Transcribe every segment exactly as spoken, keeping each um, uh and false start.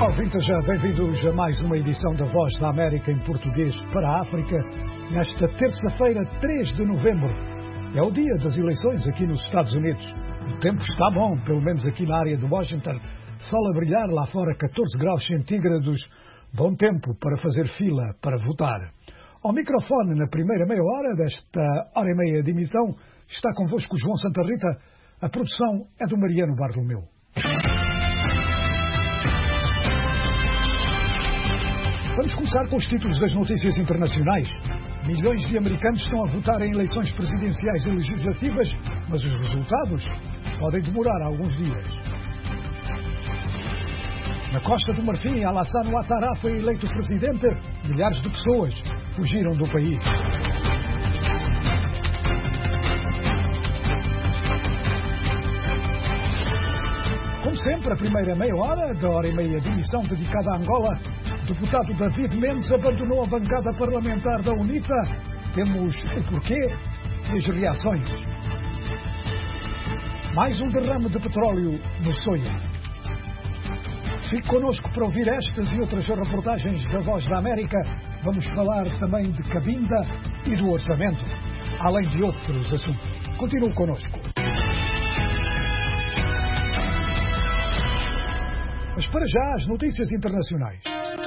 ouvintes, bem-vindos a mais uma edição da Voz da América em português para a África, nesta terça-feira, três de novembro. É o dia das eleições aqui nos Estados Unidos. O tempo está bom, pelo menos aqui na área de Washington. Sol a brilhar, lá fora catorze graus centígrados. Bom tempo para fazer fila para votar. Ao microfone, na primeira meia hora desta hora e meia de emissão, está convosco João Santa Rita. A produção é do Mariano Bartolomeu. Vamos começar com os títulos das notícias internacionais. Milhões de americanos estão a votar em eleições presidenciais e legislativas, mas os resultados podem demorar alguns dias. Na Costa do Marfim, Alassane Ouattara foi eleito presidente. Milhares de pessoas fugiram do país. Como sempre, a primeira meia hora da hora e meia de emissão dedicada a Angola, o deputado David Mendes abandonou a bancada parlamentar da UNITA. Temos o porquê e as reações. Mais um derrame de petróleo no Soia. Fique connosco para ouvir estas e outras reportagens da Voz da América. Vamos falar também de Cabinda e do orçamento, além de outros assuntos. Continue connosco. Mas para já, as notícias internacionais.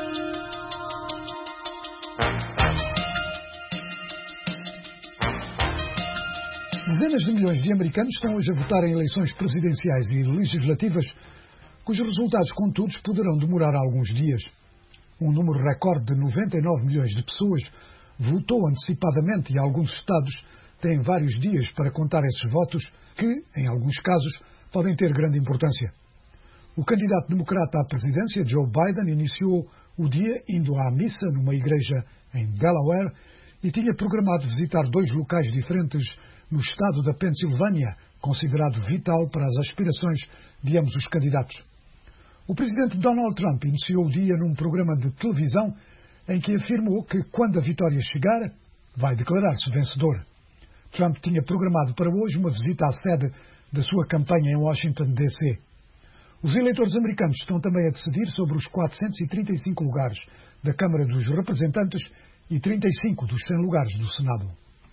Dezenas de milhões de americanos estão hoje a votar em eleições presidenciais e legislativas, cujos resultados, contudo, poderão demorar alguns dias. Um número recorde de noventa e nove milhões de pessoas votou antecipadamente e alguns estados têm vários dias para contar esses votos que, em alguns casos, podem ter grande importância. O candidato democrata à presidência, Joe Biden, iniciou o dia indo à missa numa igreja em Delaware e tinha programado visitar dois locais diferentes no estado da Pensilvânia, considerado vital para as aspirações de ambos os candidatos. O presidente Donald Trump iniciou o dia num programa de televisão em que afirmou que, quando a vitória chegar, vai declarar-se vencedor. Trump tinha programado para hoje uma visita à sede da sua campanha em Washington, D C Os eleitores americanos estão também a decidir sobre os quatrocentos e trinta e cinco lugares da Câmara dos Representantes e trinta e cinco dos cem lugares do Senado.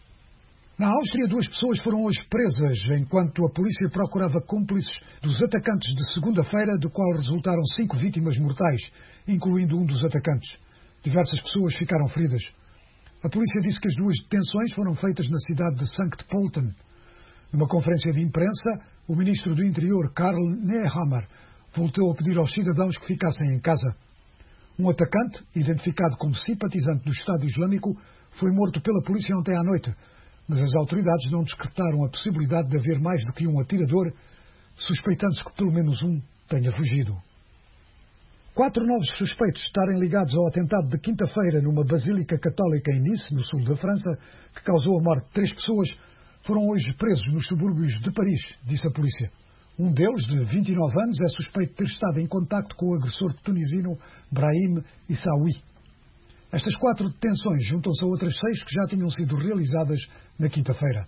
Na Áustria, duas pessoas foram hoje presas enquanto a polícia procurava cúmplices dos atacantes de segunda-feira, do qual resultaram cinco vítimas mortais, incluindo um dos atacantes. Diversas pessoas ficaram feridas. A polícia disse que as duas detenções foram feitas na cidade de Sankt Pölten. Numa conferência de imprensa, o ministro do Interior, Karl Nehammer, voltou a pedir aos cidadãos que ficassem em casa. Um atacante, identificado como simpatizante do Estado Islâmico, foi morto pela polícia ontem à noite, mas as autoridades não descartaram a possibilidade de haver mais do que um atirador, suspeitando-se que pelo menos um tenha fugido. Quatro novos suspeitos de estarem ligados ao atentado de quinta-feira numa basílica católica em Nice, no sul da França, que causou a morte de três pessoas, foram hoje presos nos subúrbios de Paris, disse a polícia. Um deles, de vinte e nove anos, é suspeito de ter estado em contacto com o agressor tunisino Brahim Issaoui. Estas quatro detenções juntam-se a outras seis que já tinham sido realizadas na quinta-feira.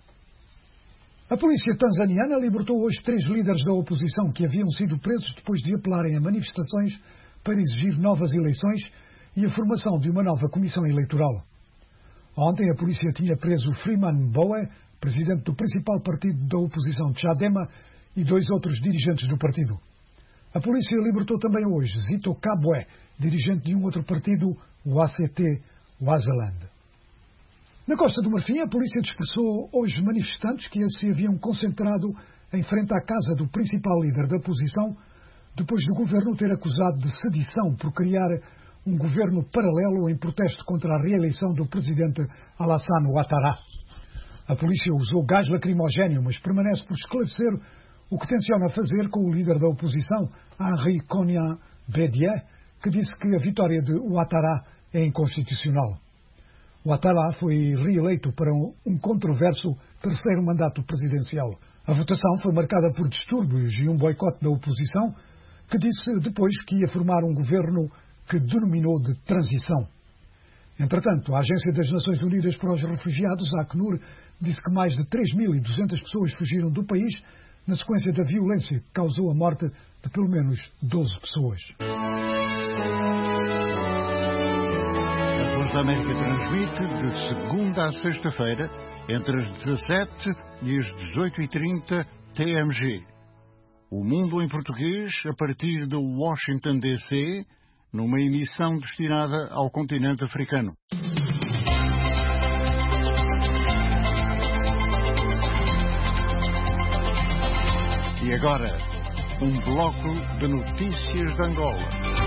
A polícia tanzaniana libertou hoje três líderes da oposição que haviam sido presos depois de apelarem a manifestações para exigir novas eleições e a formação de uma nova comissão eleitoral. Ontem a polícia tinha preso Freeman Mbowe, presidente do principal partido da oposição Chadema, e dois outros dirigentes do partido. A polícia libertou também hoje Zito Kabwe, dirigente de um outro partido, o A C T Waziland. Na Costa do Marfim, a polícia dispersou hoje manifestantes que se haviam concentrado em frente à casa do principal líder da oposição, depois do governo ter acusado de sedição por criar um governo paralelo em protesto contra a reeleição do presidente Alassane Ouattara. A polícia usou gás lacrimogéneo, mas permanece por esclarecer o que tenciona fazer com o líder da oposição, Henri Konan Bédié, que disse que a vitória de Ouattara é inconstitucional. Ouattara foi reeleito para um controverso terceiro mandato presidencial. A votação foi marcada por distúrbios e um boicote da oposição, que disse depois que ia formar um governo que denominou de transição. Entretanto, a Agência das Nações Unidas para os Refugiados, a Acnur, disse que mais de três mil e duzentas pessoas fugiram do país na sequência da violência que causou a morte de pelo menos doze pessoas. A Voz da América transmite de segunda a sexta-feira, entre as dezassete e as dezoito e trinta T M G. O Mundo em Português, a partir de Washington, D C, numa emissão destinada ao continente africano. E agora, um bloco de notícias de Angola.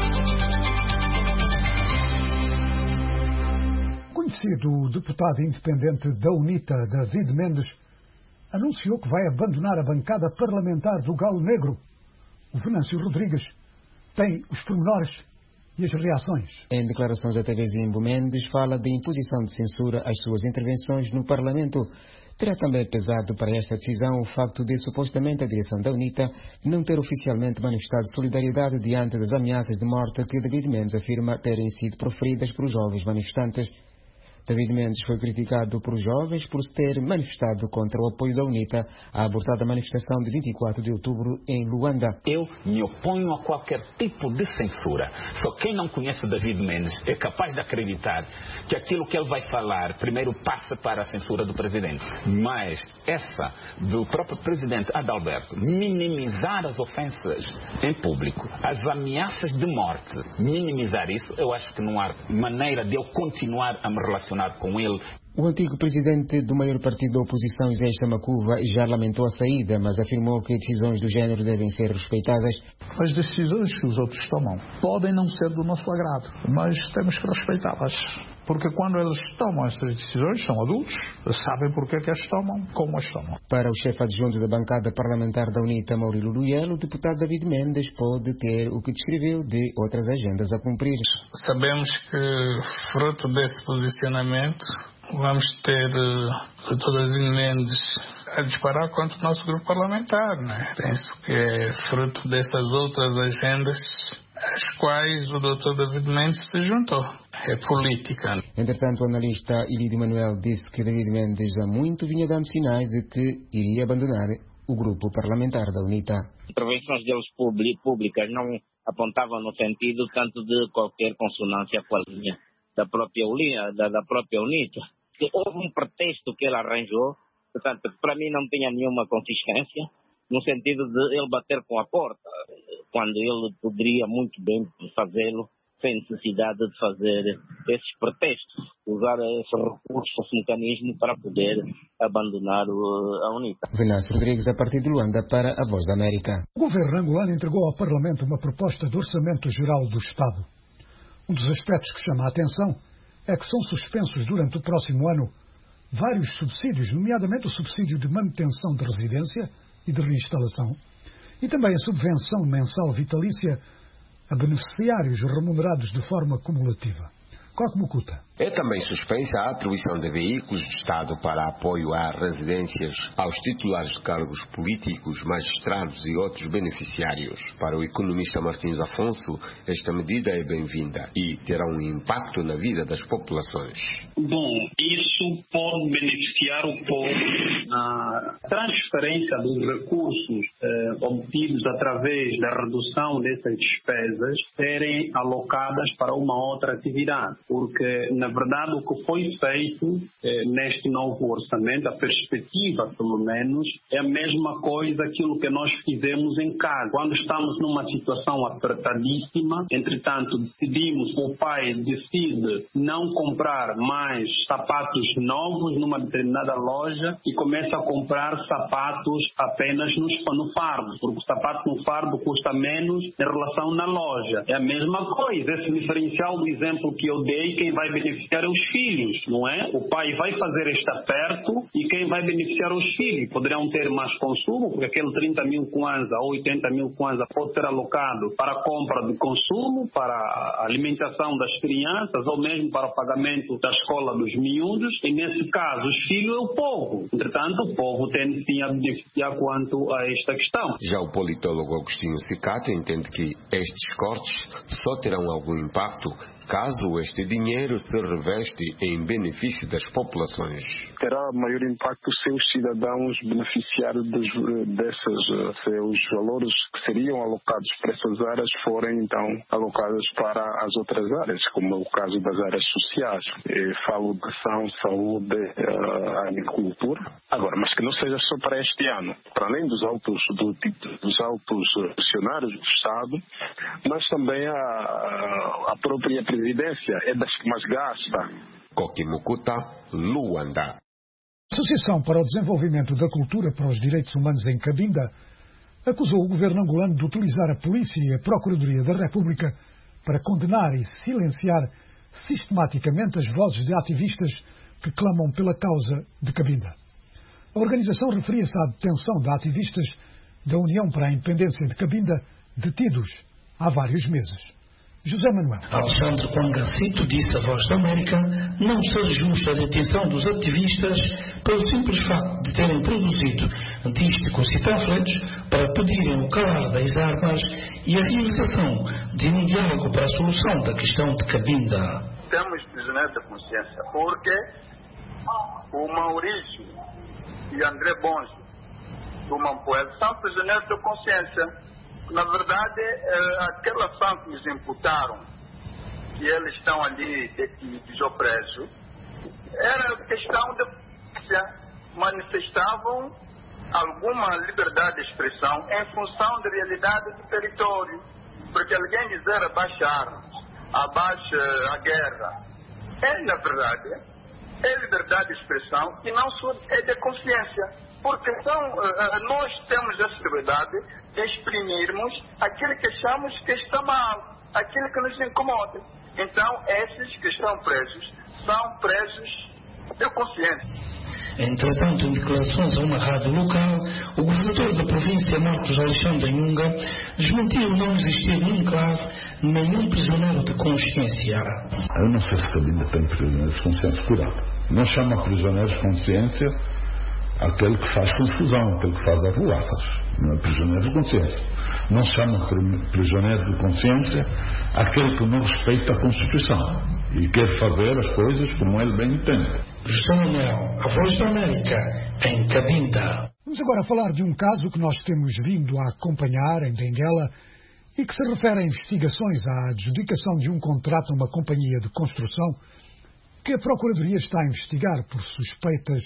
Conhecido deputado independente da UNITA, David Mendes, anunciou que vai abandonar a bancada parlamentar do Galo Negro. O Venâncio Rodrigues tem os pormenores e as reações. Em declarações à T V Zimbo, Mendes fala de imposição de censura às suas intervenções no Parlamento. Terá também pesado para esta decisão o facto de, supostamente, a direção da UNITA não ter oficialmente manifestado solidariedade diante das ameaças de morte que David Mendes afirma terem sido proferidas por jovens manifestantes. David Mendes foi criticado por jovens por se ter manifestado contra o apoio da UNITA à abortada manifestação de vinte e quatro de outubro em Luanda. Eu me oponho a qualquer tipo de censura. Só quem não conhece David Mendes é capaz de acreditar que aquilo que ele vai falar primeiro passa para a censura do presidente. Mas essa do próprio presidente Adalberto, minimizar as ofensas em público, as ameaças de morte, minimizar isso, eu acho que não há maneira de eu continuar a me relacionar com ele. O antigo presidente do maior partido da oposição, Zé Chamacuva, já lamentou a saída, mas afirmou que decisões do género devem ser respeitadas. As decisões que os outros tomam podem não ser do nosso agrado, mas temos que respeitá-las. Porque quando eles tomam essas decisões, são adultos, sabem porque é que as tomam, como as tomam. Para o chefe adjunto da bancada parlamentar da UNITA, Maurílio Luyel, o deputado David Mendes pode ter o que descreveu de outras agendas a cumprir. Sabemos que, fruto desse posicionamento, vamos ter uh, o doutor David Mendes a disparar contra o nosso grupo parlamentar, né? Penso que é fruto dessas outras agendas às quais o doutor David Mendes se juntou. É política. Entretanto, o analista Ilídio Manuel disse que David Mendes há muito vinha dando sinais de que iria abandonar o grupo parlamentar da UNITA. Intervenções deles públicas não apontavam no sentido tanto de qualquer consonância com a linha da própria UNITA, da, da própria UNITA. Que houve um pretexto que ele arranjou, portanto, para mim não tinha nenhuma consistência, no sentido de ele bater com a porta, quando ele poderia muito bem fazê-lo, sem necessidade de fazer esses pretextos, usar esse recurso, esse mecanismo para poder abandonar a UNITA. Venâncio Rodrigues, a partir de Luanda, para a Voz da América. O governo angolano entregou ao Parlamento uma proposta de orçamento geral do Estado. Um dos aspectos que chama a atenção é que são suspensos durante o próximo ano vários subsídios, nomeadamente o subsídio de manutenção de residência e de reinstalação, e também a subvenção mensal vitalícia a beneficiários remunerados de forma cumulativa. Cosmocuta. É também suspensa a atribuição de veículos de Estado para apoio a residências aos titulares de cargos políticos, magistrados e outros beneficiários. Para o economista Martins Afonso, esta medida é bem-vinda e terá um impacto na vida das populações. Bom, isso pode beneficiar o povo na transferência dos recursos eh, obtidos através da redução dessas despesas serem alocadas para uma outra atividade. Porque, na verdade, o que foi feito eh, neste novo orçamento, a perspectiva, pelo menos, é a mesma coisa aquilo que nós fizemos em casa. Quando estamos numa situação apertadíssima, entretanto, decidimos, o pai decide não comprar mais sapatos novos numa determinada loja e começa a comprar sapatos apenas no, no fardo, porque o sapato no fardo custa menos em relação na loja. É a mesma coisa, esse diferencial do exemplo que eu dei, quem vai beneficiar é os filhos, não é? O pai vai fazer este aperto e quem vai beneficiar os filhos. Poderão ter mais consumo, porque aquele trinta mil kwanza ou oitenta mil kwanza pode ser alocado para a compra de consumo, para a alimentação das crianças ou mesmo para o pagamento da escola dos miúdos. E nesse caso, os filhos é o povo. Entretanto, o povo tem sim a beneficiar quanto a esta questão. Já o politólogo Agostinho Cicato entende que estes cortes só terão algum impacto caso este dinheiro se reveste em benefício das populações. Terá maior impacto se os cidadãos beneficiarem desses se os valores que seriam alocados para essas áreas forem então alocados para as outras áreas, como é o caso das áreas sociais. Eu falo de educação, saúde, uh, agricultura. Agora, mas que não seja só para este ano. Para além dos altos, do, dos altos funcionários do Estado, mas também a, a própria presidência é das que mais gasta. Kokimukuta, Luanda. A Associação para o Desenvolvimento da Cultura para os Direitos Humanos em Cabinda acusou o governo angolano de utilizar a polícia e a Procuradoria da República para condenar e silenciar sistematicamente as vozes de ativistas que clamam pela causa de Cabinda. A organização referia-se à detenção de ativistas da União para a Independência de Cabinda detidos há vários meses. José Manuel. Alexandre Quangacito disse à Voz da América não ser justa a detenção dos ativistas pelo simples facto de terem produzido dísticos e panfletos para pedirem o calar das armas e a realização de um diálogo para a solução da questão de Cabinda. Temos prisioneiros de consciência porque o Maurício e André Bonjo do Mampoel são prisioneiros de consciência. Na verdade, aquela ação que nos imputaram, que eles estão ali detidos ou presos, era questão de manifestavam alguma liberdade de expressão em função da realidade do território. Porque alguém dizer abaixa armas, abaixa a guerra, é, na verdade, é liberdade de expressão e não é de consciência. Porque então, nós temos essa liberdade de exprimirmos aquilo que achamos que está mal, aquilo que nos incomoda. Então, esses que estão presos são presos de consciência. Entretanto, em declarações a uma rádio local, o governador da província, Marcos Alexandre Nhunga, desmentiu não existir num enclave nenhum prisioneiro de consciência. Eu não sei se Cabinda tem prisioneiros de consciência curado. Não chama prisioneiros de consciência aquele que faz confusão, aquele que faz arruaças. Não é prisioneiro de consciência. Não chama prisioneiro de consciência aquele que não respeita a Constituição e quer fazer as coisas como ele bem entende. José Manuel, a Voz da América, em Cabinda. Vamos agora falar de um caso que nós temos vindo a acompanhar em Benguela e que se refere a investigações à adjudicação de um contrato a uma companhia de construção que a Procuradoria está a investigar por suspeitas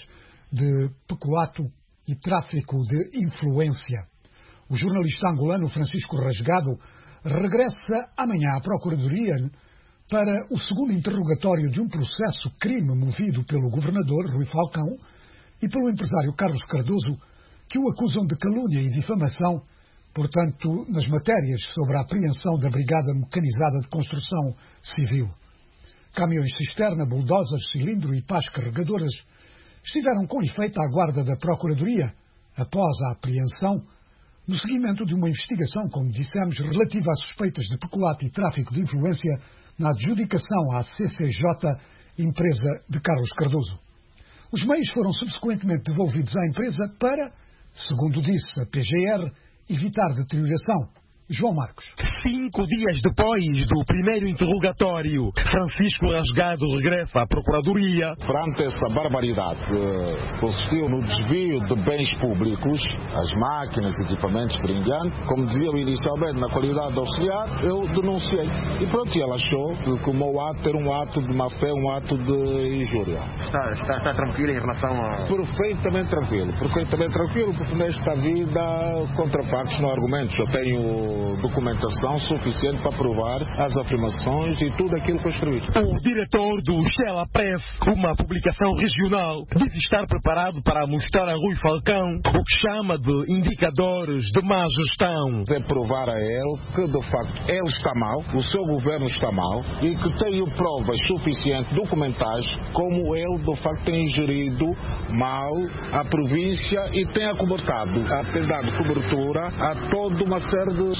de peculato e tráfico de influência. O jornalista angolano Francisco Rasgado regressa amanhã à Procuradoria para o segundo interrogatório de um processo crime movido pelo governador Rui Falcão e pelo empresário Carlos Cardoso, que o acusam de calúnia e difamação, portanto, nas matérias sobre a apreensão da Brigada Mecanizada de Construção Civil. Caminhões cisterna, bulldozers, cilindro e pás carregadoras estiveram com efeito à guarda da Procuradoria após a apreensão, no seguimento de uma investigação, como dissemos, relativa a suspeitas de peculato e tráfico de influência na adjudicação à C C J, empresa de Carlos Cardoso. Os meios foram subsequentemente devolvidos à empresa para, segundo disse a P G R, evitar deterioração. João Marcos. Cinco dias depois do primeiro interrogatório, Francisco Rasgado regressa à Procuradoria. Perante essa barbaridade que consistiu no desvio de bens públicos, as máquinas e equipamentos brincantes, como dizia inicialmente na qualidade de auxiliar, eu denunciei. E pronto, ela achou que, que o meu ato era um ato de má-fé, um ato de injúria. Está, está, está tranquilo em relação a... Perfeitamente tranquilo, perfeitamente tranquilo, porque nesta vida contrapartes não argumentos. Eu tenho documentação suficiente para provar as afirmações e tudo aquilo que eu escrevi. O diretor do Shella Press, uma publicação regional, diz estar preparado para mostrar a Rui Falcão o que chama de indicadores de má gestão. É provar a ele que, de facto, ele está mal, o seu governo está mal e que tem provas suficientes, documentais, como ele, de facto, tem gerido mal a província e tem acobertado, tem dado cobertura a toda uma série de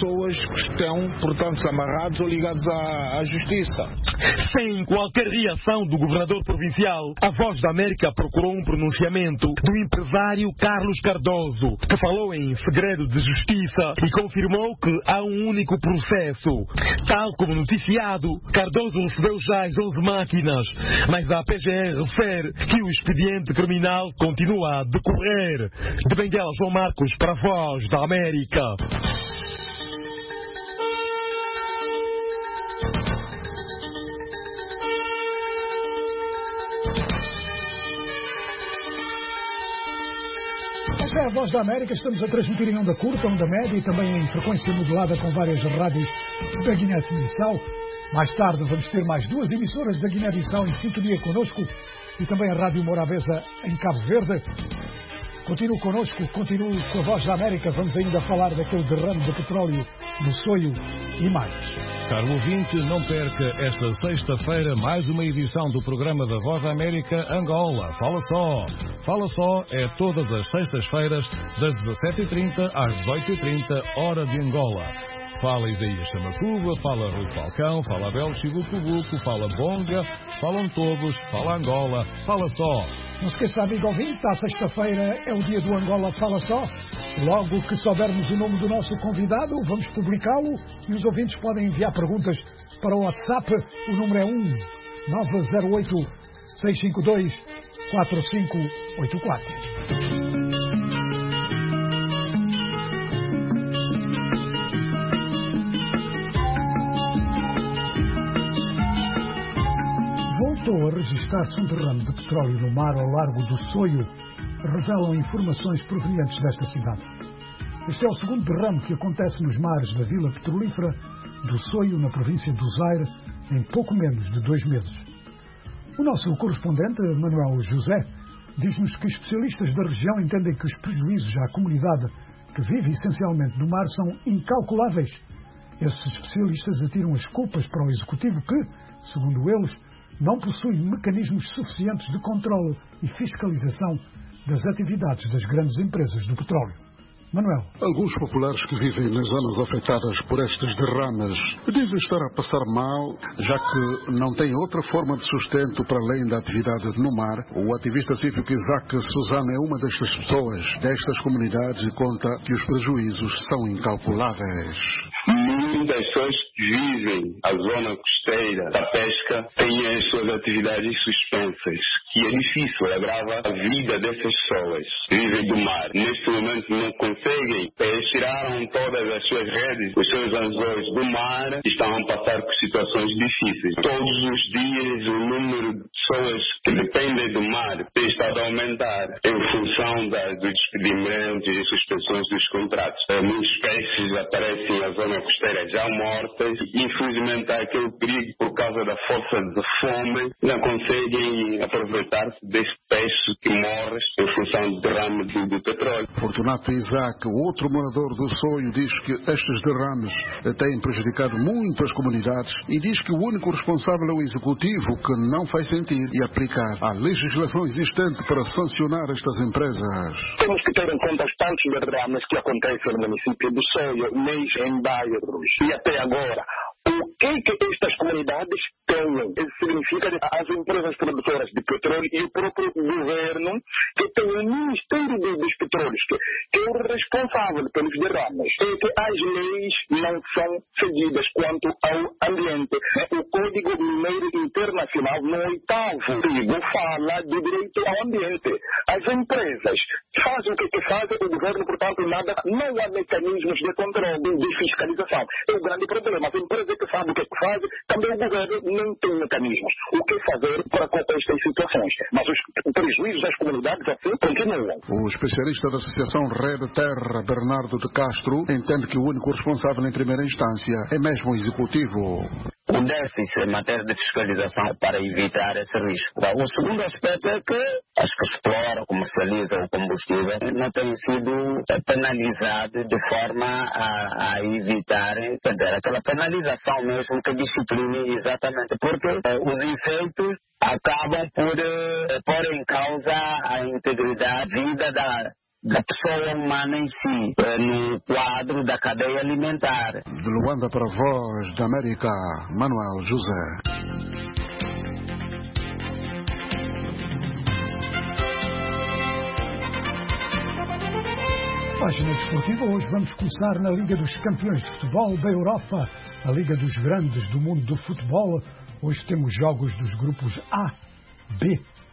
pessoas que estão, portanto, amarrados ou ligados à, à justiça. Sem qualquer reação do governador provincial, a Voz da América procurou um pronunciamento do empresário Carlos Cardoso, que falou em segredo de justiça e confirmou que há um único processo. Tal como noticiado, Cardoso recebeu já as onze máquinas, mas a P G R refere que o expediente criminal continua a decorrer. De Benguela, João Marcos, para a Voz da América. Esta é a Voz da América. Estamos a transmitir em onda curta, onda média e também em frequência modulada com várias rádios da Guiné-Bissau. Mais tarde vamos ter mais duas emissoras da Guiné-Bissau em sintonia connosco e também a Rádio Morabeza em Cabo Verde. Continue connosco, continue com a Voz da América. Vamos ainda falar daquele derrame de petróleo no Soio e mais. Caro ouvinte, não perca esta sexta-feira mais uma edição do programa da Voz da América Angola. Fala Só. Fala Só é todas as sextas-feiras das dezassete e trinta às dezoito e trinta, hora de Angola. Fala Isaías Chamacuba, fala Rui Falcão, fala Abel Chibucubuco, fala Bonga, falam todos, fala Angola, fala Só. Não se esqueça, amigo ouvinte, à sexta-feira é o dia do Angola Fala Só. Logo que soubermos o nome do nosso convidado, vamos publicá-lo e os ouvintes podem enviar perguntas para o WhatsApp. O número é um nove zero oito, seis cinco dois, quatro cinco oito quatro. Voltou a registrar-se um derrame de petróleo no mar ao largo do Soio, revelam informações provenientes desta cidade. Este é o segundo derrame que acontece nos mares da vila petrolífera do Soio, na província do Zaire, em pouco menos de dois meses. O nosso correspondente, Manuel José, diz-nos que especialistas da região entendem que os prejuízos à comunidade que vive essencialmente no mar são incalculáveis. Esses especialistas atiram as culpas para o executivo que, segundo eles, não possui mecanismos suficientes de controle e fiscalização das atividades das grandes empresas do petróleo. Manuel. Alguns populares que vivem nas zonas afetadas por estes derrames dizem estar a passar mal, já que não têm outra forma de sustento para além da atividade no mar. O ativista cívico Isaac Suzana é uma destas pessoas, destas comunidades, e conta que os prejuízos são incalculáveis. Muitas pessoas que vivem a zona costeira da pesca têm as suas atividades suspensas, que é difícil, agrava a vida dessas pessoas que vivem do mar. Neste momento não conseguem, eles tiraram todas as suas redes, os seus anzóis do mar e estão a passar por situações difíceis. Todos os dias o número de pessoas que dependem do mar tem estado a aumentar em função da, dos despedimentos e suspensões dos contratos. Muitos peixes aparecem na zona costeira já mortas. Infelizmente há aquele perigo por causa da força de fome, não conseguem aproveitar-se desse peixe que morre em função do derrame do, do petróleo. Fortunato Isaac, outro morador do Soio, diz que estes derrames têm prejudicado muito as comunidades e diz que o único responsável é o executivo, que não faz sentido e aplicar a legislação existente para sancionar estas empresas. Temos que ter em conta os tantos derrames que acontecem no município do Soio, mesmo em bairros, e até agora. O que que estas comunidades têm? Isso significa que as empresas produtoras de petróleo e o próprio governo, que tem o Ministério dos Petróleos, que, que é o responsável pelos derrames, e que as leis não são seguidas quanto ao ambiente. O Código Mineiro Internacional, no oitavo artigo, fala do direito ao ambiente. As empresas fazem o que, que fazem, o governo, portanto, nada, não há mecanismos de controle, de fiscalização. É o grande problema. As empresas que sabem o que, que fazem, também o governo não tem mecanismos. O que fazer para conter estas situações? Mas os prejuízos das comunidades assim continuam. O especialista da Associação Rede Terra, Bernardo de Castro, entende que o único responsável em primeira instância é mesmo o executivo. O déficit em matéria de fiscalização para evitar esse risco. O segundo aspecto é que as que exploram, comercializam o combustível não têm sido penalizados de forma a, a evitar, quer dizer, aquela penalização mesmo que discipline exatamente, porque eh, os efeitos acabam por eh, pôr em causa a integridade, a vida da da pessoa humana em si, no quadro da cadeia alimentar. De Luanda para a Voz da América, Manuel José. Página desportiva, hoje vamos começar na Liga dos Campeões de Futebol da Europa, a Liga dos Grandes do mundo do futebol. Hoje temos jogos dos grupos A, B,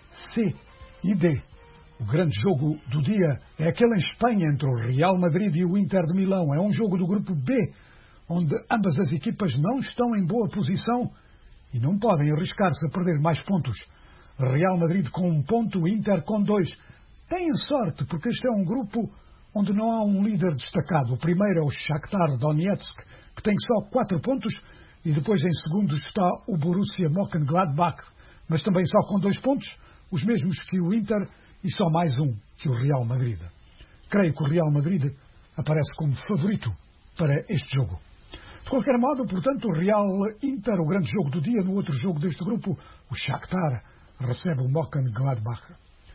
C e D. O grande jogo do dia é aquele em Espanha entre o Real Madrid e o Inter de Milão. É um jogo do grupo B, onde ambas as equipas não estão em boa posição e não podem arriscar-se a perder mais pontos. Real Madrid com um ponto, Inter com dois. Têm sorte, porque este é um grupo onde não há um líder destacado. O primeiro é o Shakhtar Donetsk, que tem só quatro pontos, e depois em segundo está o Borussia Mönchengladbach, mas também só com dois pontos, os mesmos que o Inter, e só mais um que o Real Madrid. Creio que o Real Madrid aparece como favorito para este jogo. De qualquer modo, portanto, o Real Inter, o grande jogo do dia. No outro jogo deste grupo, o Shakhtar recebe o Mönchengladbach.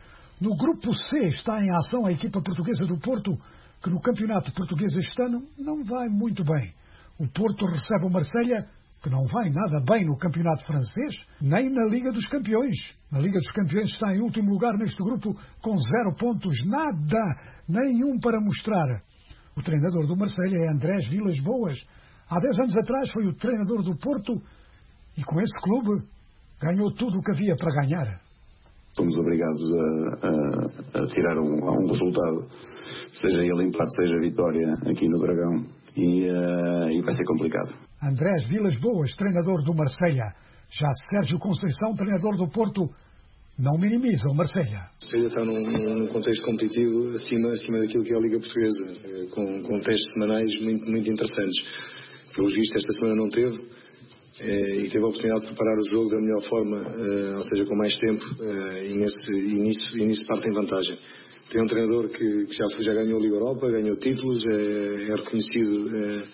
No grupo C está em ação a equipa portuguesa do Porto, que no campeonato português este ano não vai muito bem. O Porto recebe o Marselha, que não vai nada bem no campeonato francês, nem na Liga dos Campeões. Na Liga dos Campeões está em último lugar neste grupo, com zero pontos, nada, nenhum para mostrar. O treinador do Marselha é Andrés Vilas-Boas. Há dez anos atrás foi o treinador do Porto e com esse clube ganhou tudo o que havia para ganhar. Fomos obrigados a, a, a tirar um, um resultado, seja ele empate, seja vitória aqui no Dragão, e, uh, e vai ser complicado. Andrés Vilas-Boas, treinador do Marselha. Já Sérgio Conceição, treinador do Porto, não minimiza o Marselha. O Marselha está num, num contexto competitivo acima, acima daquilo que é a Liga Portuguesa, com, com testes semanais muito, muito interessantes. Pelos vistos, esta semana não teve. Eh, e teve a oportunidade de preparar o jogo da melhor forma, eh, ou seja, com mais tempo, eh, e, nesse, e, nisso, e nisso parte em vantagem. Tem um treinador que, que já, já ganhou a Liga Europa, ganhou títulos, é, é reconhecido eh,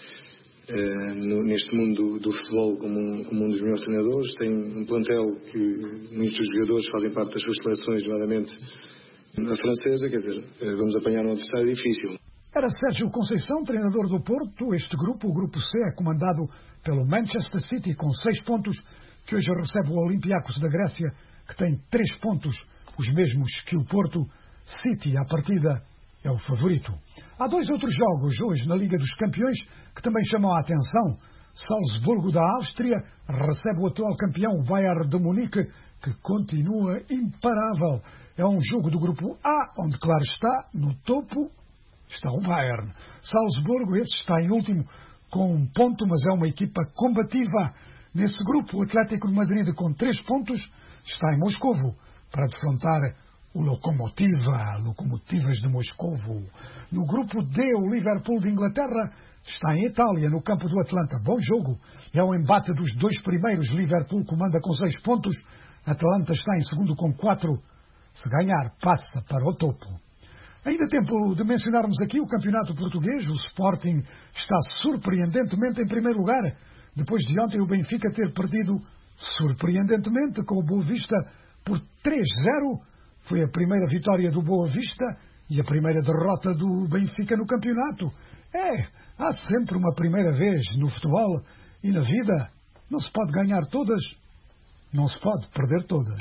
eh, no, neste mundo do, do futebol como um, como um dos melhores treinadores. Tem um plantel que muitos dos jogadores fazem parte das suas seleções, nomeadamente a francesa, quer dizer, eh, vamos apanhar um adversário difícil. Era Sérgio Conceição, treinador do Porto. Este grupo, o grupo C, é comandado pelo Manchester City com seis pontos, que hoje recebe o Olympiacos da Grécia, que tem três pontos, os mesmos que o Porto. City, à partida, é o favorito. Há dois outros jogos hoje na Liga dos Campeões que também chamam a atenção. Salzburgo da Áustria recebe o atual campeão, o Bayern de Munique, que continua imparável. É um jogo do grupo A, onde, claro está, no topo está o Bayern. Salzburgo, esse está em último com um ponto, mas é uma equipa combativa. Nesse grupo, o Atlético de Madrid, com três pontos, está em Moscovo para defrontar o Lokomotiva, Lokomotivas de Moscovo. No grupo D, o Liverpool de Inglaterra está em Itália, no campo do Atlanta. Bom jogo. É um embate dos dois primeiros. Liverpool comanda com seis pontos. Atlanta está em segundo com quatro. Se ganhar, passa para o topo. Ainda tempo de mencionarmos aqui o campeonato português. O Sporting está surpreendentemente em primeiro lugar, depois de ontem o Benfica ter perdido surpreendentemente com o Boa Vista por três a zero. Foi a primeira vitória do Boa Vista e a primeira derrota do Benfica no campeonato. É, há sempre uma primeira vez no futebol e na vida. Não se pode ganhar todas, não se pode perder todas.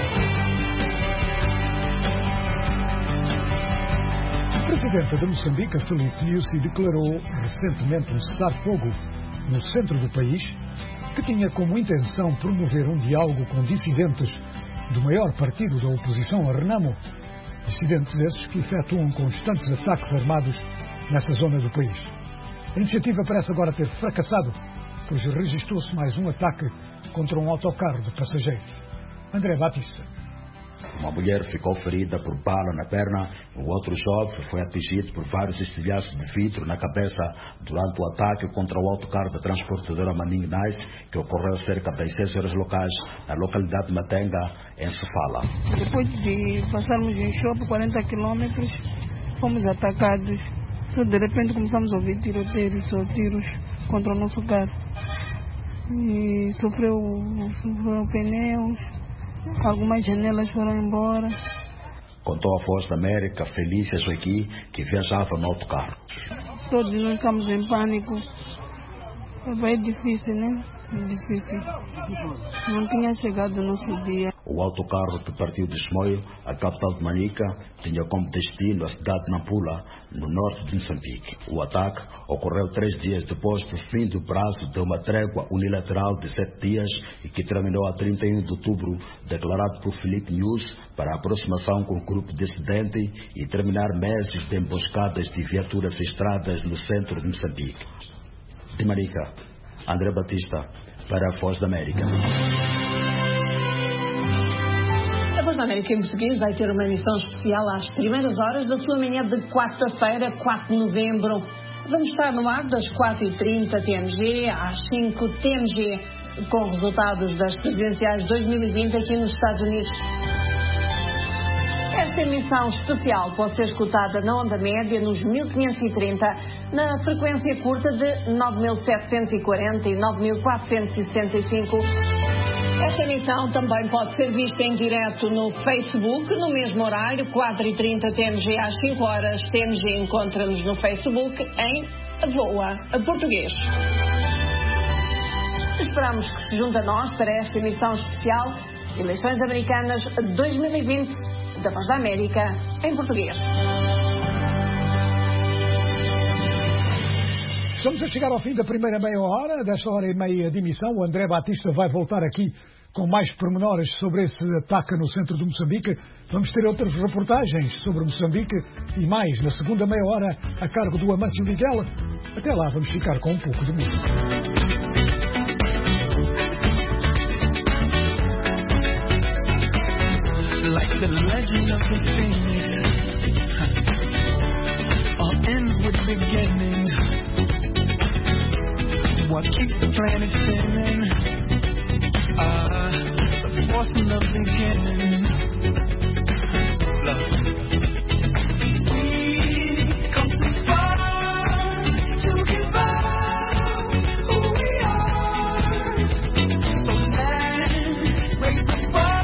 A presidenta de Moçambique, Filipe Nyusi, declarou recentemente um cessar-fogo no centro do país que tinha como intenção promover um diálogo com dissidentes do maior partido da oposição, a Renamo. Dissidentes esses que efetuam constantes ataques armados nessa zona do país. A iniciativa parece agora ter fracassado, pois registrou-se mais um ataque contra um autocarro de passageiros. André Batista. Uma mulher ficou ferida por bala na perna, o outro jovem foi atingido por vários estilhaços de vidro na cabeça durante o ataque contra o autocarro da transportadora Maninho Nice, que ocorreu cerca das seis horas locais na localidade de Matenga, em Sofala. Depois de passarmos em Chope, quarenta quilômetros, fomos atacados. De repente começamos a ouvir tiroteios ou tiros contra o nosso carro. E sofreu, sofreu pneus. Algumas janelas foram embora. contou a Voz da América Felícia Joaquim, que viajava no autocarro. Todos nós ficamos em pânico. É difícil, né? É difícil. Não tinha chegado no nosso dia. O autocarro que partiu de Chimoio, a capital de Manica, tinha como destino a cidade de Nampula, no norte de Moçambique. O ataque ocorreu três dias depois do fim do prazo de uma trégua unilateral de sete dias e que terminou a trinta e um de outubro, declarado por Filipe News para a aproximação com o grupo dissidente e terminar meses de emboscadas de viaturas estradas no centro de Moçambique. De Manica, André Batista, para a Voz da América. A Voz da América em português vai ter uma emissão especial às primeiras horas da sua manhã de quarta-feira, quatro de novembro. Vamos estar no ar das quatro e trinta T M G às cinco T M G, com resultados das presidenciais dois mil e vinte aqui nos Estados Unidos. Esta emissão especial pode ser escutada na onda média nos mil quinhentos e trinta, na frequência curta de nove mil setecentos e quarenta e nove mil quatrocentos e sessenta e cinco. Esta emissão também pode ser vista em direto no Facebook, no mesmo horário, quatro e trinta T M G às cinco horas. T M G encontra-nos no Facebook em Voa Português. Esperamos que se junte a nós para esta emissão especial Eleições Americanas dois mil e vinte da Voz da América em português. Estamos a chegar ao fim da primeira meia hora, desta hora e meia de emissão. O André Batista vai voltar aqui com mais pormenores sobre esse ataque no centro de Moçambique. Vamos ter outras reportagens sobre Moçambique e mais na segunda meia hora a cargo do Amâncio Miguel. Até lá vamos ficar com um pouco de música. Like the legend of the phoenix, all ends with beginnings. What keeps the planet spinning? Ah, the force in the beginning. Love. We come too far to give up who we are. So let's raise the bar.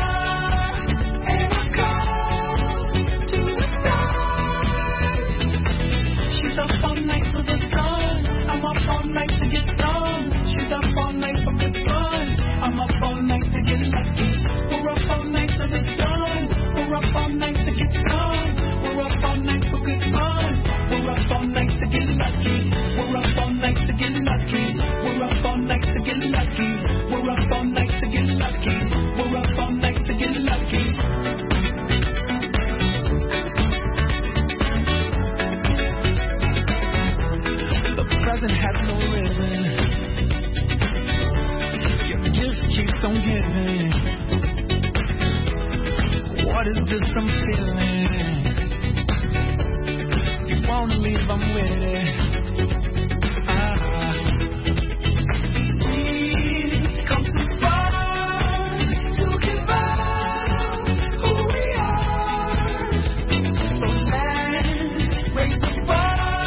She's up all night to the sun. I'm up all night to get stoned. She's up all night for good fun. I'm up all night to get lucky. We're up all night to the sun. We're up all night to get stoned. We're up all night for good fun. We're up all night to get lucky. We're up all night to get lucky. We're up all night to get lucky. We're up all night to get lucky. We're up all night to get lucky. Present has no ribbon. Your gift keeps on giving. What is this I'm feeling? If you wanna leave, I'm with it. Ah. We come too far to give up who we are. So let's raise the bar.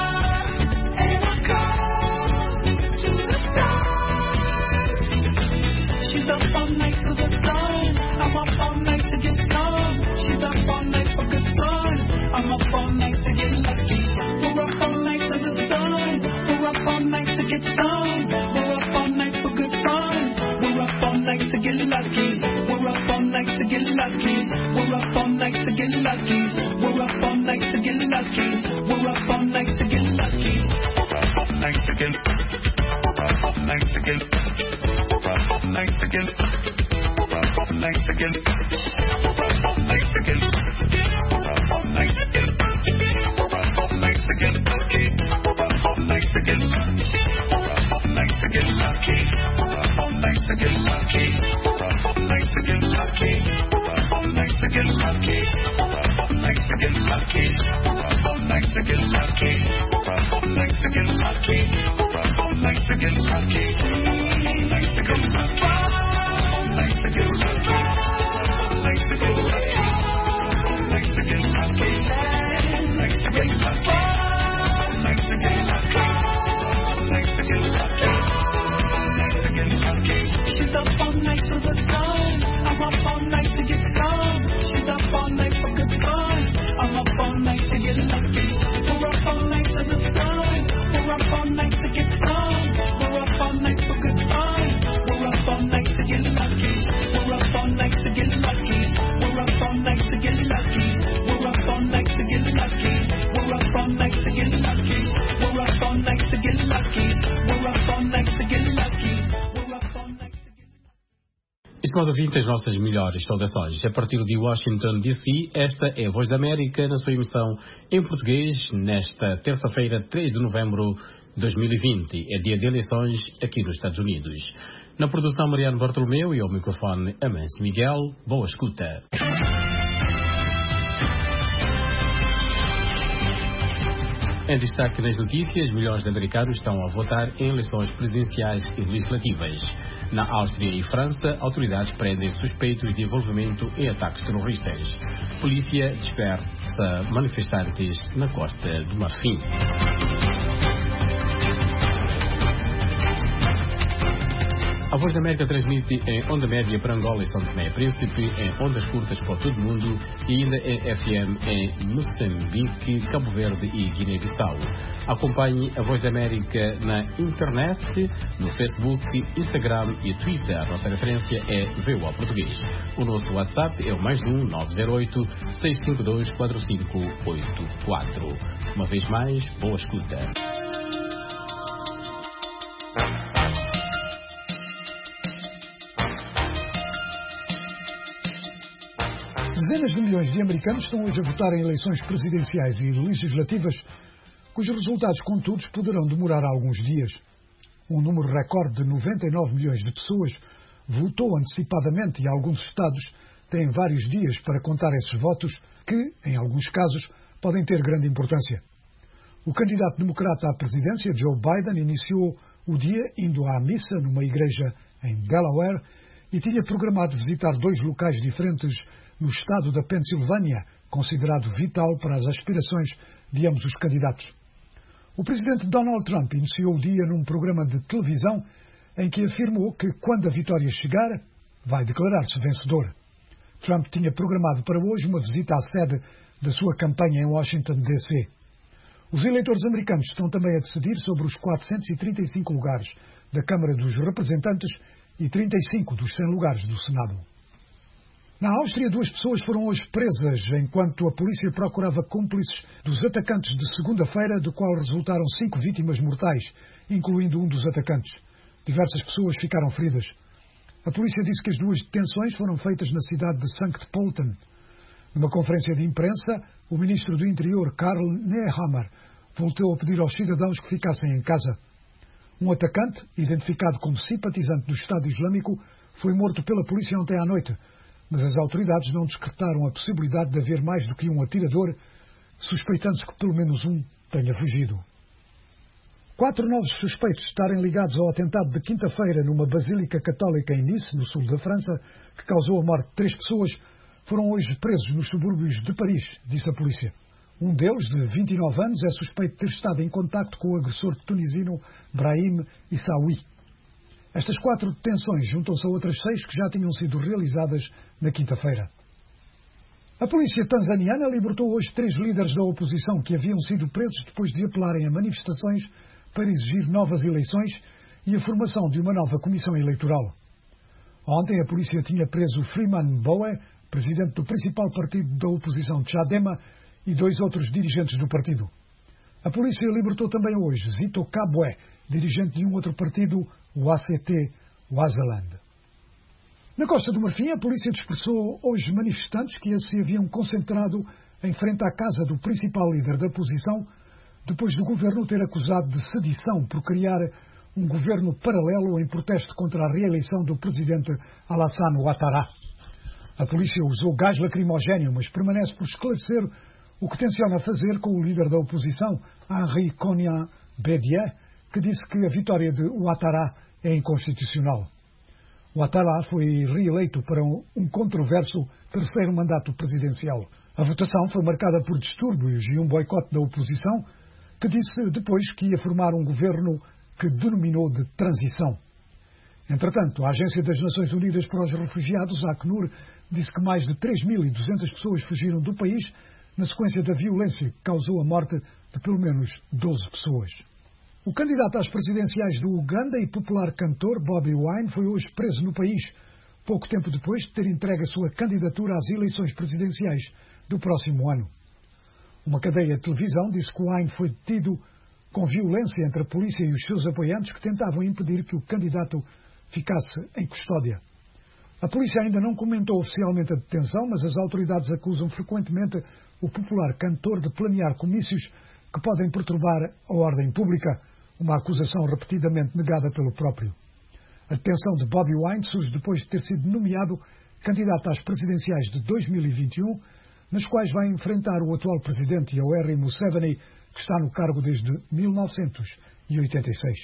She's up all night to the sun. I'm up all night to get stoned. She's up all night for good fun. I'm up all night to get lucky. We're up all night to the sun. We're up all night to get stoned. We're up all night for good fun. We're up all night to get lucky. We're up all night to get lucky. We're up all night to get lucky. We're up all night to get lucky. We're up all night to get lucky. Night to get. Night to get. Night again, night again, night again, night again, night again, night again, lucky, night again, night again, lucky, night again, lucky, night again, lucky, night again, lucky, night again, lucky, night again, lucky, night again, lucky, night again, lucky. Nice to go so far. Nice to get lucky. Nice to get lucky. Nice to get lucky. Nice to get lucky. Nice to get lucky. Nice to get lucky. Nice to get lucky. She's up all night to the sun. I'm up all night to get stoned. She's up all night for good fun. all night to get lucky. We're up all night to get lucky. We're up all night to get lucky. We're up all night to get lucky. Estimados ouvintes, as nossas melhores saudações. A partir de Washington, D C, esta é a Voz da América na sua emissão em português nesta terça-feira, três de novembro de dois mil e vinte. É dia de eleições aqui nos Estados Unidos. Na produção, Mariano Bartolomeu e ao microfone, Amâncio Miguel. Boa escuta. Em destaque nas notícias, milhões de americanos estão a votar em eleições presidenciais e legislativas. Na Áustria e França, autoridades prendem suspeitos de envolvimento em ataques terroristas. Polícia dispersa manifestantes na Costa do Marfim. A Voz da América transmite em onda média para Angola e São Tomé e Príncipe, em ondas curtas para todo o mundo e ainda em F M em Moçambique, Cabo Verde e Guiné-Bissau. Acompanhe a Voz da América na internet, no Facebook, Instagram e Twitter. A nossa referência é V O A Português. O nosso WhatsApp é o mais um nove zero oito, seis cinco dois, quatro cinco oito quatro. Uma vez mais, boa escuta. Dezenas de milhões de americanos estão hoje a votar em eleições presidenciais e legislativas, cujos resultados, contudo, poderão demorar alguns dias. Um número recorde de noventa e nove milhões de pessoas votou antecipadamente e alguns estados têm vários dias para contar esses votos que, em alguns casos, podem ter grande importância. O candidato democrata à presidência, Joe Biden, iniciou o dia indo à missa numa igreja em Delaware e tinha programado visitar dois locais diferentes no estado da Pensilvânia, considerado vital para as aspirações de ambos os candidatos. O presidente Donald Trump iniciou o dia num programa de televisão em que afirmou que, quando a vitória chegar, vai declarar-se vencedor. Trump tinha programado para hoje uma visita à sede da sua campanha em Washington, D C. Os eleitores americanos estão também a decidir sobre os quatrocentos e trinta e cinco lugares da Câmara dos Representantes e trinta e cinco dos cem lugares do Senado. Na Áustria, duas pessoas foram hoje presas enquanto a polícia procurava cúmplices dos atacantes de segunda-feira, do qual resultaram cinco vítimas mortais, incluindo um dos atacantes. Diversas pessoas ficaram feridas. A polícia disse que as duas detenções foram feitas na cidade de Sankt Pölten. Numa conferência de imprensa, o ministro do Interior, Karl Nehammer, voltou a pedir aos cidadãos que ficassem em casa. Um atacante, identificado como simpatizante do Estado Islâmico, foi morto pela polícia ontem à noite, mas as autoridades não descartaram a possibilidade de haver mais do que um atirador, suspeitando-se que pelo menos um tenha fugido. Quatro novos suspeitos de estarem ligados ao atentado de quinta-feira numa basílica católica em Nice, no sul da França, que causou a morte de três pessoas, foram hoje presos nos subúrbios de Paris, disse a polícia. Um deles, de vinte e nove anos, é suspeito de ter estado em contacto com o agressor tunisino Brahim Issaoui. Estas quatro detenções juntam-se a outras seis que já tinham sido realizadas na quinta-feira. A polícia tanzaniana libertou hoje três líderes da oposição que haviam sido presos depois de apelarem a manifestações para exigir novas eleições e a formação de uma nova comissão eleitoral. Ontem a polícia tinha preso Freeman Mbowe, presidente do principal partido da oposição Chadema, e dois outros dirigentes do partido. A polícia libertou também hoje Zito Kabwe, dirigente de um outro partido, o A C T Waziland. Na Costa do Marfim, a polícia dispersou hoje manifestantes que se haviam concentrado em frente à casa do principal líder da oposição, depois do governo ter acusado de sedição por criar um governo paralelo em protesto contra a reeleição do presidente Alassane Ouattara. A polícia usou gás lacrimogéneo, mas permanece por esclarecer o que tenciona fazer com o líder da oposição, Henri Konan Bédié, que disse que a vitória de Ouattara é inconstitucional. Ouattara foi reeleito para um controverso terceiro mandato presidencial. A votação foi marcada por distúrbios e um boicote da oposição, que disse depois que ia formar um governo que denominou de transição. Entretanto, a Agência das Nações Unidas para os Refugiados, a ACNUR, disse que mais de três mil e duzentas pessoas fugiram do país na sequência da violência que causou a morte de pelo menos doze pessoas. O candidato às presidenciais do Uganda e popular cantor Bobi Wine foi hoje preso no país, pouco tempo depois de ter entregue a sua candidatura às eleições presidenciais do próximo ano. Uma cadeia de televisão disse que Wine foi detido com violência entre a polícia e os seus apoiantes que tentavam impedir que o candidato ficasse em custódia. A polícia ainda não comentou oficialmente a detenção, mas as autoridades acusam frequentemente o popular cantor de planear comícios que podem perturbar a ordem pública, uma acusação repetidamente negada pelo próprio. A detenção de Bobi Wine surge depois de ter sido nomeado candidato às presidenciais de dois mil e vinte e um, nas quais vai enfrentar o atual presidente Yoweri Museveni, que está no cargo desde mil novecentos e oitenta e seis.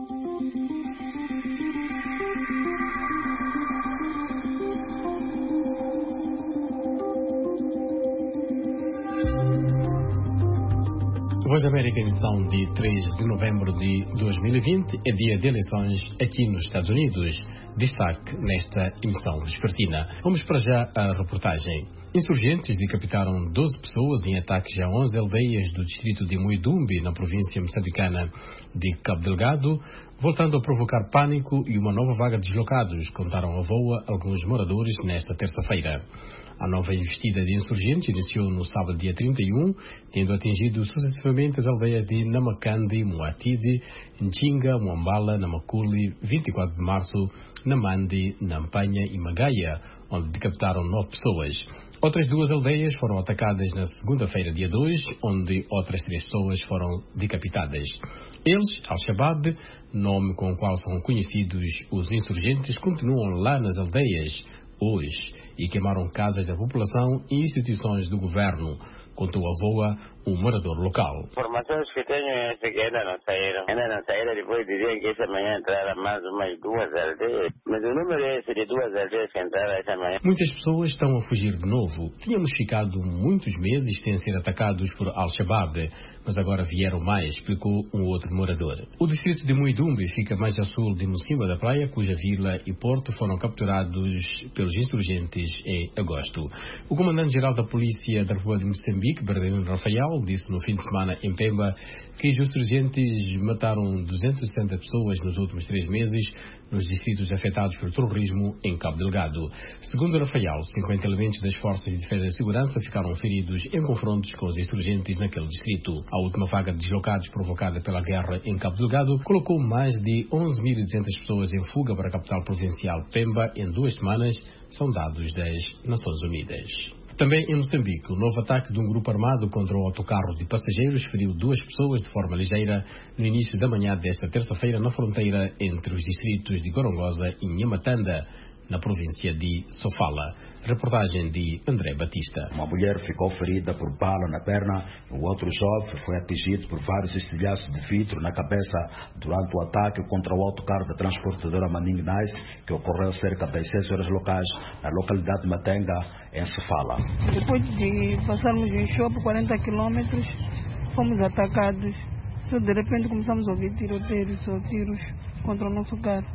Voz da América, emissão de três de novembro de dois mil e vinte, é dia de eleições aqui nos Estados Unidos. Destaque nesta emissão vespertina. Vamos para já a reportagem. Insurgentes decapitaram doze pessoas em ataques a onze aldeias do distrito de Muidumbi, na província moçambicana de Cabo Delgado, voltando a provocar pânico e uma nova vaga de deslocados, contaram à VOA alguns moradores nesta terça-feira. A nova investida de insurgentes iniciou no sábado, dia trinta e um, tendo atingido sucessivamente as aldeias de Namakandi, Moatidi, Nchinga, Moambala, Namakuli, vinte e quatro de março, Namandi, Nampanha e Magaia, onde decapitaram nove pessoas. Outras duas aldeias foram atacadas na segunda-feira, dia dois, onde outras três pessoas foram decapitadas. Eles, Al-Shabaab, nome com o qual são conhecidos os insurgentes, continuam lá nas aldeias hoje e queimaram casas da população e instituições do governo, contou a VOA um morador local. Informações que tenho é que ainda não saíram. Ainda não saíram, depois diziam que esta manhã entraram mais umas duas aldeias. Mas o número é esse de duas aldeias que entraram esta manhã. Muitas pessoas estão a fugir de novo. Tínhamos ficado muitos meses sem ser atacados por Al-Shabaab, mas agora vieram mais, explicou um outro morador. O distrito de Muidumbi fica mais a sul de Mocimboa da Praia, cuja vila e porto foram capturados pelos insurgentes em agosto. O comandante-geral da Polícia da República de Moçambique, Bernardino Rafael, disse no fim de semana em Pemba que os insurgentes mataram duzentas e setenta pessoas nos últimos três meses nos distritos afetados pelo terrorismo em Cabo Delgado. Segundo Rafael, cinquenta elementos das Forças de Defesa e Segurança ficaram feridos em confrontos com os insurgentes naquele distrito. A última vaga de deslocados provocada pela guerra em Cabo Delgado colocou mais de onze mil e duzentas pessoas em fuga para a capital provincial Pemba em duas semanas, são dados das Nações Unidas. Também em Moçambique, o novo ataque de um grupo armado contra o autocarro de passageiros feriu duas pessoas de forma ligeira no início da manhã desta terça-feira na fronteira entre os distritos de Gorongosa e Nhamatanda, na província de Sofala. Reportagem de André Batista. Uma mulher ficou ferida por bala na perna e o outro jovem foi atingido por vários estilhaços de vidro na cabeça durante o ataque contra o autocarro da transportadora Maning Nice, que ocorreu cerca das seis horas locais na localidade de Matenga, em Sofala. Depois de passarmos em Chopo, quarenta quilômetros, fomos atacados. Só de repente começamos a ouvir tiroteios, tiros contra o nosso carro.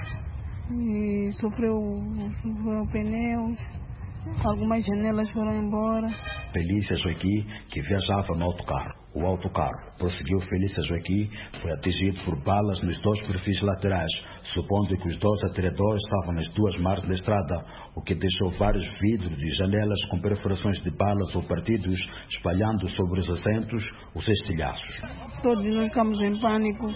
E sofreu, sofreu pneus, algumas janelas foram embora. Felícia Joaquim, que viajava no autocarro. O autocarro, prosseguiu Felícia Joaquim, foi atingido por balas nos dois perfis laterais, supondo que os dois atiradores estavam nas duas margens da estrada, o que deixou vários vidros e janelas com perfurações de balas ou partidos, espalhando sobre os assentos os estilhaços. Todos nós ficamos em pânico.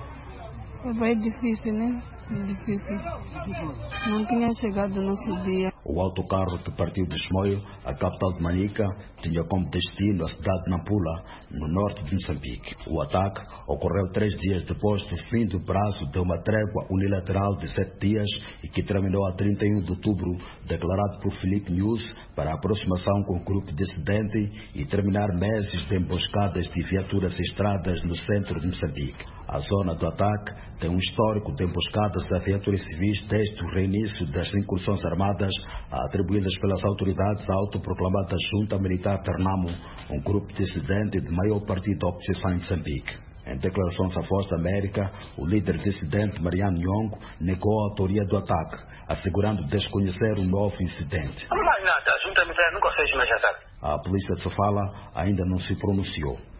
É difícil, né? É difícil. Não tinha chegado no nosso dia. O autocarro que partiu de Chimoio, a capital de Manica, tinha como destino a cidade de Nampula, no norte de Moçambique. O ataque ocorreu três dias depois do fim do prazo de uma trégua unilateral de sete dias e que terminou a trinta e um de outubro, declarado por Filipe News para a aproximação com o grupo dissidente e terminar meses de emboscadas de viaturas e estradas no centro de Moçambique. A zona do ataque tem um histórico de emboscadas a viaturas civis desde o reinício das incursões armadas atribuídas pelas autoridades à autoproclamada Junta Militar Ternamo, um grupo dissidente de maior partido da oposição em Moçambique. Em declarações à Voz da América, o líder dissidente Mariano Nhongo negou a autoria do ataque, assegurando desconhecer o novo incidente. Não mais nada, a Junta Militar nunca fez mais ataque. A polícia de Sofala ainda não se pronunciou.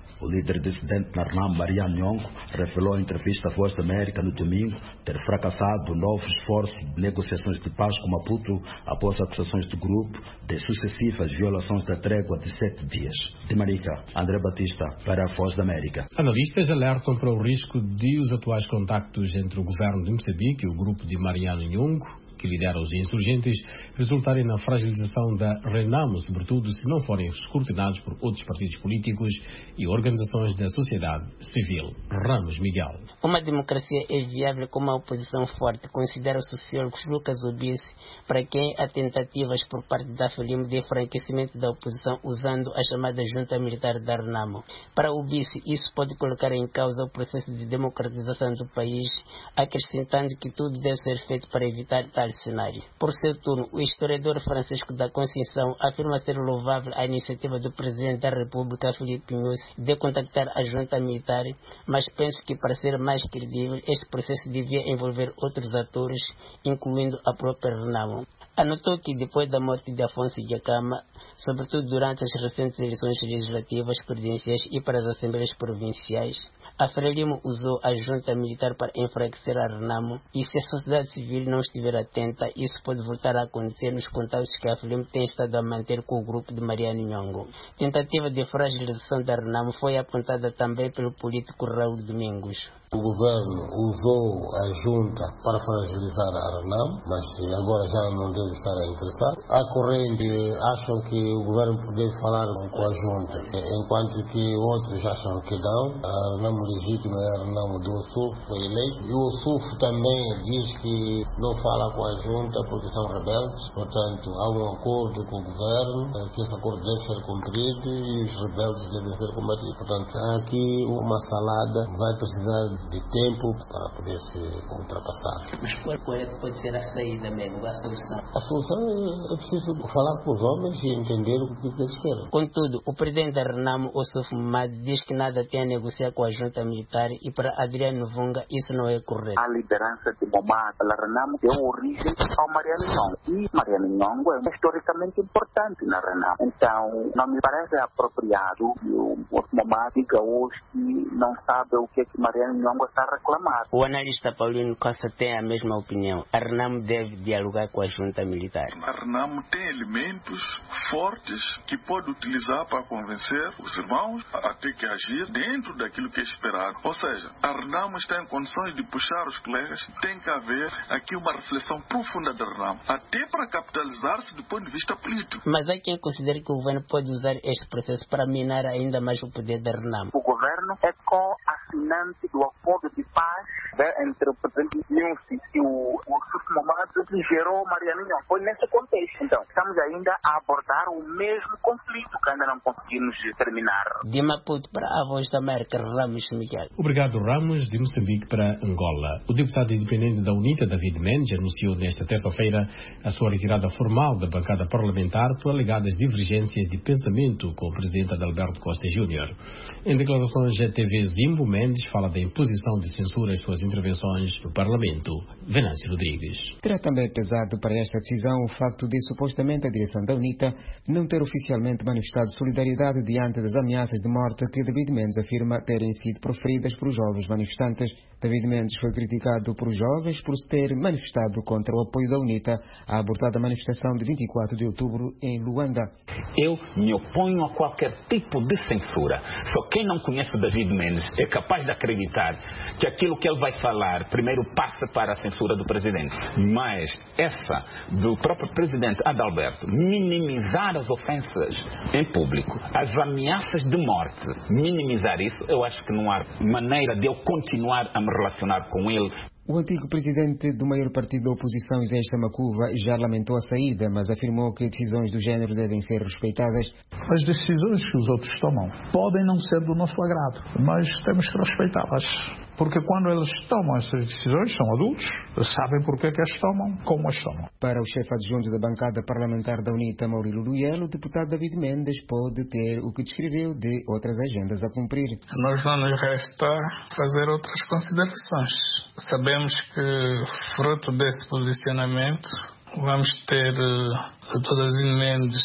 O líder dissidente na Renamo, Mariano Nhongo, revelou em entrevista à Voz da América no domingo ter fracassado o novo esforço de negociações de paz com Maputo após acusações do grupo de sucessivas violações da trégua de sete dias. De Marica, André Batista, para a Voz da América. Analistas alertam para o risco de os atuais contactos entre o governo de Moçambique e o grupo de Mariano Nhongo, que lidera os insurgentes, resultarem na fragilização da Renamo, sobretudo se não forem escrutinados por outros partidos políticos e organizações da sociedade civil. Ramos Miguel. Uma democracia é viável com uma oposição forte, considera o sociólogo Lucas Obice, para quem há tentativas por parte da Frelimo de enfraquecimento da oposição usando a chamada junta militar da Renamo. Para Obice, isso pode colocar em causa o processo de democratização do país, acrescentando que tudo deve ser feito para evitar tal cenário. Por seu turno, o historiador Francisco da Conceição afirma ser louvável a iniciativa do Presidente da República, Filipe Nyusi, de contactar a junta militar, mas penso que para ser mais credível, este processo devia envolver outros atores, incluindo a própria Renamo. Anotou que depois da morte de Afonso Dhlakama, sobretudo durante as recentes eleições legislativas, presidenciais e para as assembleias provinciais, a Frelimo usou a junta militar para enfraquecer a Renamo, e se a sociedade civil não estiver atenta, isso pode voltar a acontecer nos contatos que a Frelimo tem estado a manter com o grupo de Mariano Nhongo. Tentativa de fragilização da Renamo foi apontada também pelo político Raul Domingos. O governo usou a junta para fragilizar a Renamo, mas agora já não deve estar interessado. Há correntes acham que o governo deve falar com a junta, enquanto que outros acham que não. A Renamo legítima é a Renamo do Ossuf, foi eleito. E o Ossuf também diz que não fala com a junta porque são rebeldes. Portanto, há um acordo com o governo, que esse acordo deve ser cumprido e os rebeldes devem ser combatidos. Portanto, há aqui uma salada, vai precisar de tempo para poder se ultrapassar. Mas qual pode ser a saída mesmo, a solução? A solução é, é preciso falar com os homens e entender o que eles querem. Contudo, o presidente da Renamo, Ossuf Mamad, diz que nada tem a negociar com a junta militar e para Adriano Vunga isso não é correto. A liderança de Mamad, a Renamo, deu origem ao Mariano Nhongo. E Mariano Nhongo é historicamente importante na Renamo. Então, não me parece apropriado que o Mamad diga hoje que não sabe o que é que Mariano Nhongo está a reclamar. O analista Paulino Costa tem a mesma opinião. A Renamo deve dialogar com a junta militar. A Renamo tem elementos fortes que pode utilizar para convencer os irmãos a ter que agir dentro daquilo que é esperado. Ou seja, a Renamo está em condições de puxar os colegas. Tem que haver aqui uma reflexão profunda da Renamo, até para capitalizar-se do ponto de vista político. Mas há quem considere que o governo pode usar este processo para minar ainda mais o poder da Renamo. O governo é co-assinante do acordo de paz, né, entre o presidente Nyusi e o Ossuf Mamad, que gerou Mariano Nhongo. Foi nesse contexto. Então, estamos ainda a abordar o mesmo conflito que ainda não conseguimos terminar. De Maputo para a Voz da América, Ramos Miguel. Obrigado, Ramos. De Moçambique para Angola. O deputado independente da UNITA, David Mendes, anunciou nesta terça-feira a sua retirada formal da bancada parlamentar por alegadas divergências de pensamento com o presidente Adalberto Costa Júnior. Em declarações à T V Zimbo, Mendes fala da imposição de censura às suas intervenções no Parlamento. Venâncio Rodrigues. Terá também pesado para esta decisão o facto de supostamente a direção da UNITA não ter oficialmente manifestado solidariedade diante das ameaças de morte que David Mendes afirma terem sido proferidas por jovens manifestantes. David Mendes foi criticado por jovens por se ter manifestado contra o apoio da UNITA à abortada manifestação de vinte e quatro de outubro em Luanda. Eu me oponho a qualquer tipo de censura. Só quem não conhece David Mendes é capaz de acreditar que aquilo que ele vai falar primeiro passa para a censura do presidente. Mas essa do próprio presidente Adalberto, minimizar as ofensas em público, as ameaças de morte, minimizar isso, eu acho que não há maneira de eu continuar a me relacionar com ele. O antigo presidente do maior partido da oposição, Zé Macuva, já lamentou a saída, mas afirmou que decisões do género devem ser respeitadas. As decisões que os outros tomam podem não ser do nosso agrado, mas temos que respeitá-las. Porque quando eles tomam essas decisões, são adultos, sabem porque é que as tomam, como as tomam. Para o chefe adjunto da bancada parlamentar da UNITA, Maurílio Luielo, o deputado David Mendes pode ter o que descreveu de outras agendas a cumprir. Nós não nos resta fazer outras considerações. Sabemos que, fruto desse posicionamento, vamos ter uh, o doutor David Mendes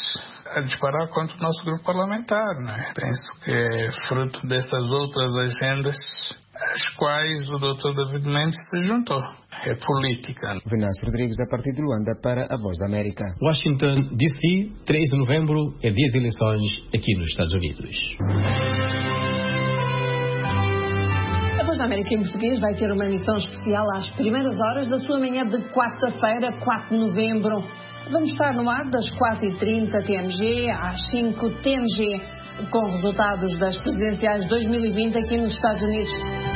a disparar contra o nosso grupo parlamentar, não é? Penso que é fruto dessas outras agendas às quais o doutor David Mendes se juntou. É política. Venâncio Rodrigues, a partir de Luanda, para a Voz da América. Washington, D C, três de novembro, é dia de eleições aqui nos Estados Unidos. A Voz da América em português vai ter uma emissão especial às primeiras horas da sua manhã de quarta-feira, quatro de novembro. Vamos estar no ar das quatro e trinta T M G às cinco T M G, com resultados das presidenciais dois mil e vinte aqui nos Estados Unidos.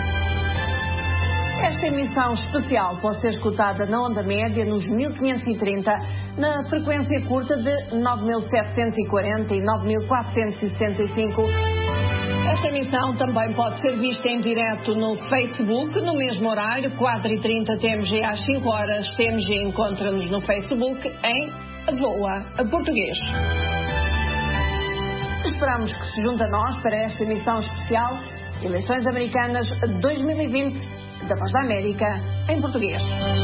Esta emissão especial pode ser escutada na onda média nos mil quinhentos e trinta, na frequência curta de nove mil setecentos e quarenta e nove mil quatrocentos e sessenta e cinco. Esta emissão também pode ser vista em direto no Facebook, no mesmo horário, quatro e trinta T M G às cinco horas. T M G encontra-nos no Facebook em Voa a Português. Esperamos que se junte a nós para esta emissão especial Eleições Americanas dois mil e vinte da Voz da América em português.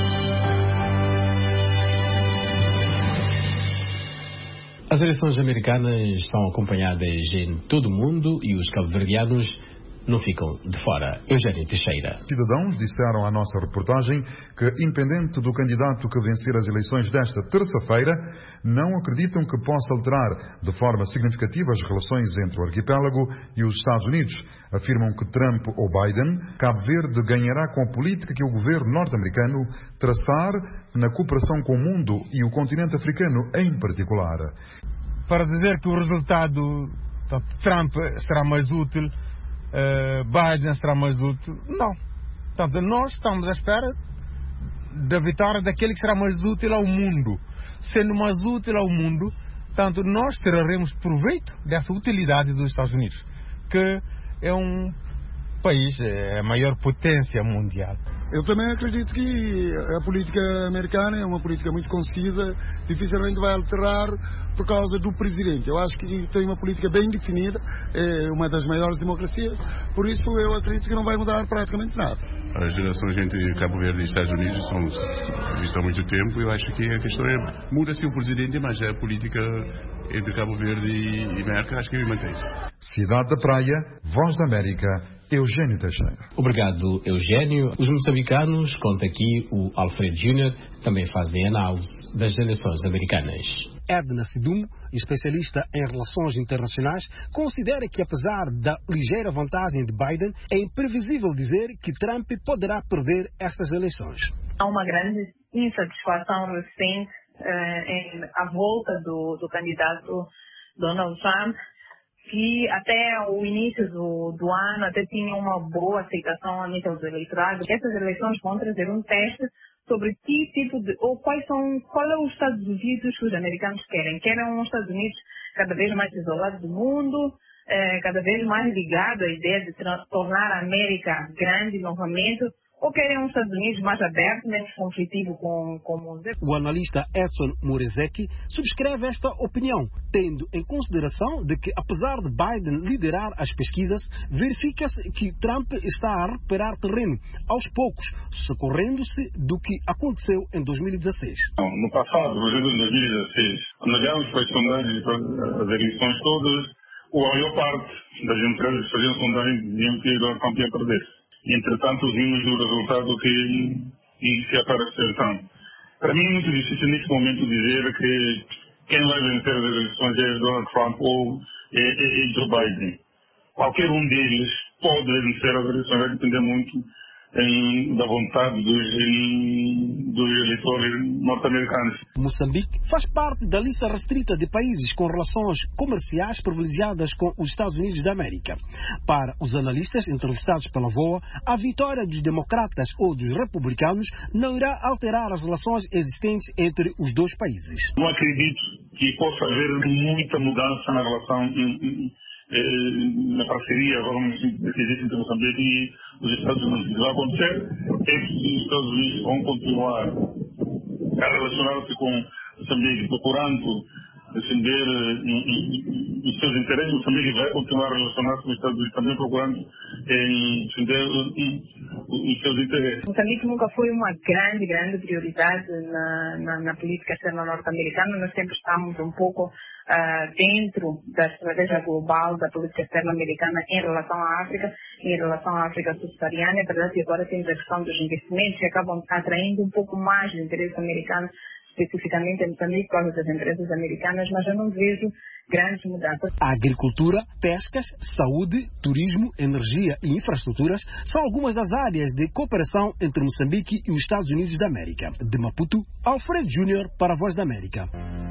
As eleições americanas são acompanhadas em todo o mundo e os cabo-verdianos não ficam de fora. Eugênio Teixeira. Cidadãos disseram à nossa reportagem que, independente do candidato que vencer as eleições desta terça-feira, não acreditam que possa alterar de forma significativa as relações entre o arquipélago e os Estados Unidos. Afirmam que Trump ou Biden, Cabo Verde ganhará com a política que o governo norte-americano traçar na cooperação com o mundo e o continente africano em particular. Para dizer que o resultado de Trump será mais útil, Uh, Biden será mais útil, não. Portanto, nós estamos à espera da vitória daquele que será mais útil ao mundo. Sendo mais útil ao mundo, portanto, nós tiraremos proveito dessa utilidade dos Estados Unidos, que é um país, é a maior potência mundial. Eu também acredito que a política americana é uma política muito concisa, dificilmente vai alterar por causa do presidente. Eu acho que tem uma política bem definida, é uma das maiores democracias, por isso eu acredito que não vai mudar praticamente nada. As relações entre Cabo Verde e Estados Unidos são vistas há muito tempo. Eu acho que a questão é, muda-se o presidente, mas a política entre Cabo Verde e América acho que mantém-se. Cidade da Praia, Voz da América, Eugênio Teixeira. Obrigado, Eugênio. Os moçambicanos, conta aqui o Alfredo Júnior, também fazem análise das eleições americanas. Edna Sidumo, especialista em relações internacionais, considera que, apesar da ligeira vantagem de Biden, é imprevisível dizer que Trump poderá perder estas eleições. Há uma grande insatisfação recente eh, em, à volta do, do candidato Donald Trump, que até o início do, do ano até tinha uma boa aceitação a nível do eleitorado. Essas eleições vão trazer um teste sobre que tipo de, ou quais são, qual é os Estados Unidos que os americanos querem. Querem um Estados Unidos cada vez mais isolado do mundo, eh, cada vez mais ligado à ideia de tornar a América grande novamente, ou querem um Estados Unidos mais aberto, menos conflitivo com, com o mundo. O analista Edson Murezeki subscreve esta opinião, tendo em consideração de que, apesar de Biden liderar as pesquisas, verifica-se que Trump está a recuperar terreno, aos poucos, socorrendo-se do que aconteceu em dois mil e dezesseis. No passado, por exemplo, em dois mil e dezesseis, quando olhamos para as sondagens, para as eleições todas, a maior parte das empresas que faziam sondagens diziam que Donald Trump ia perder. Entretanto, vimos o resultado que, que apareceu. Então, para mim é muito difícil neste momento dizer que quem vai vencer as eleições é Donald Trump ou é, é, é Joe Biden. Qualquer um deles pode vencer as eleições, vai depender muito em, da vontade dos, em, dos eleitores norte-americanos. Moçambique faz parte da lista restrita de países com relações comerciais privilegiadas com os Estados Unidos da América. Para os analistas entrevistados pela VOA, a vitória dos democratas ou dos republicanos não irá alterar as relações existentes entre os dois países. Não acredito que possa haver muita mudança na relação em, em, na parceria, vamos dizer, que existe entre Moçambique e os Estados Unidos. O que vai acontecer é que os Estados Unidos vão continuar a relacionar-se com Moçambique, procurando defender os seus interesses. Moçambique vai continuar a relacionar-se com os Estados Unidos, também procurando em defender os seus interesses. Moçambique nunca foi uma grande, grande prioridade na, na, na política externa norte-americana. Nós sempre estamos um pouco uh, dentro da estratégia global da política externa americana em relação à África, em relação à África subsaariana. É verdade que agora temos a questão dos investimentos que acabam atraindo um pouco mais de interesse americano, especificamente em Moçambique, por causa das empresas americanas, mas eu não vejo grandes mudanças. A agricultura, pescas, saúde, turismo, energia e infraestruturas são algumas das áreas de cooperação entre Moçambique e os Estados Unidos da América. De Maputo, Alfredo Júnior para a Voz da América.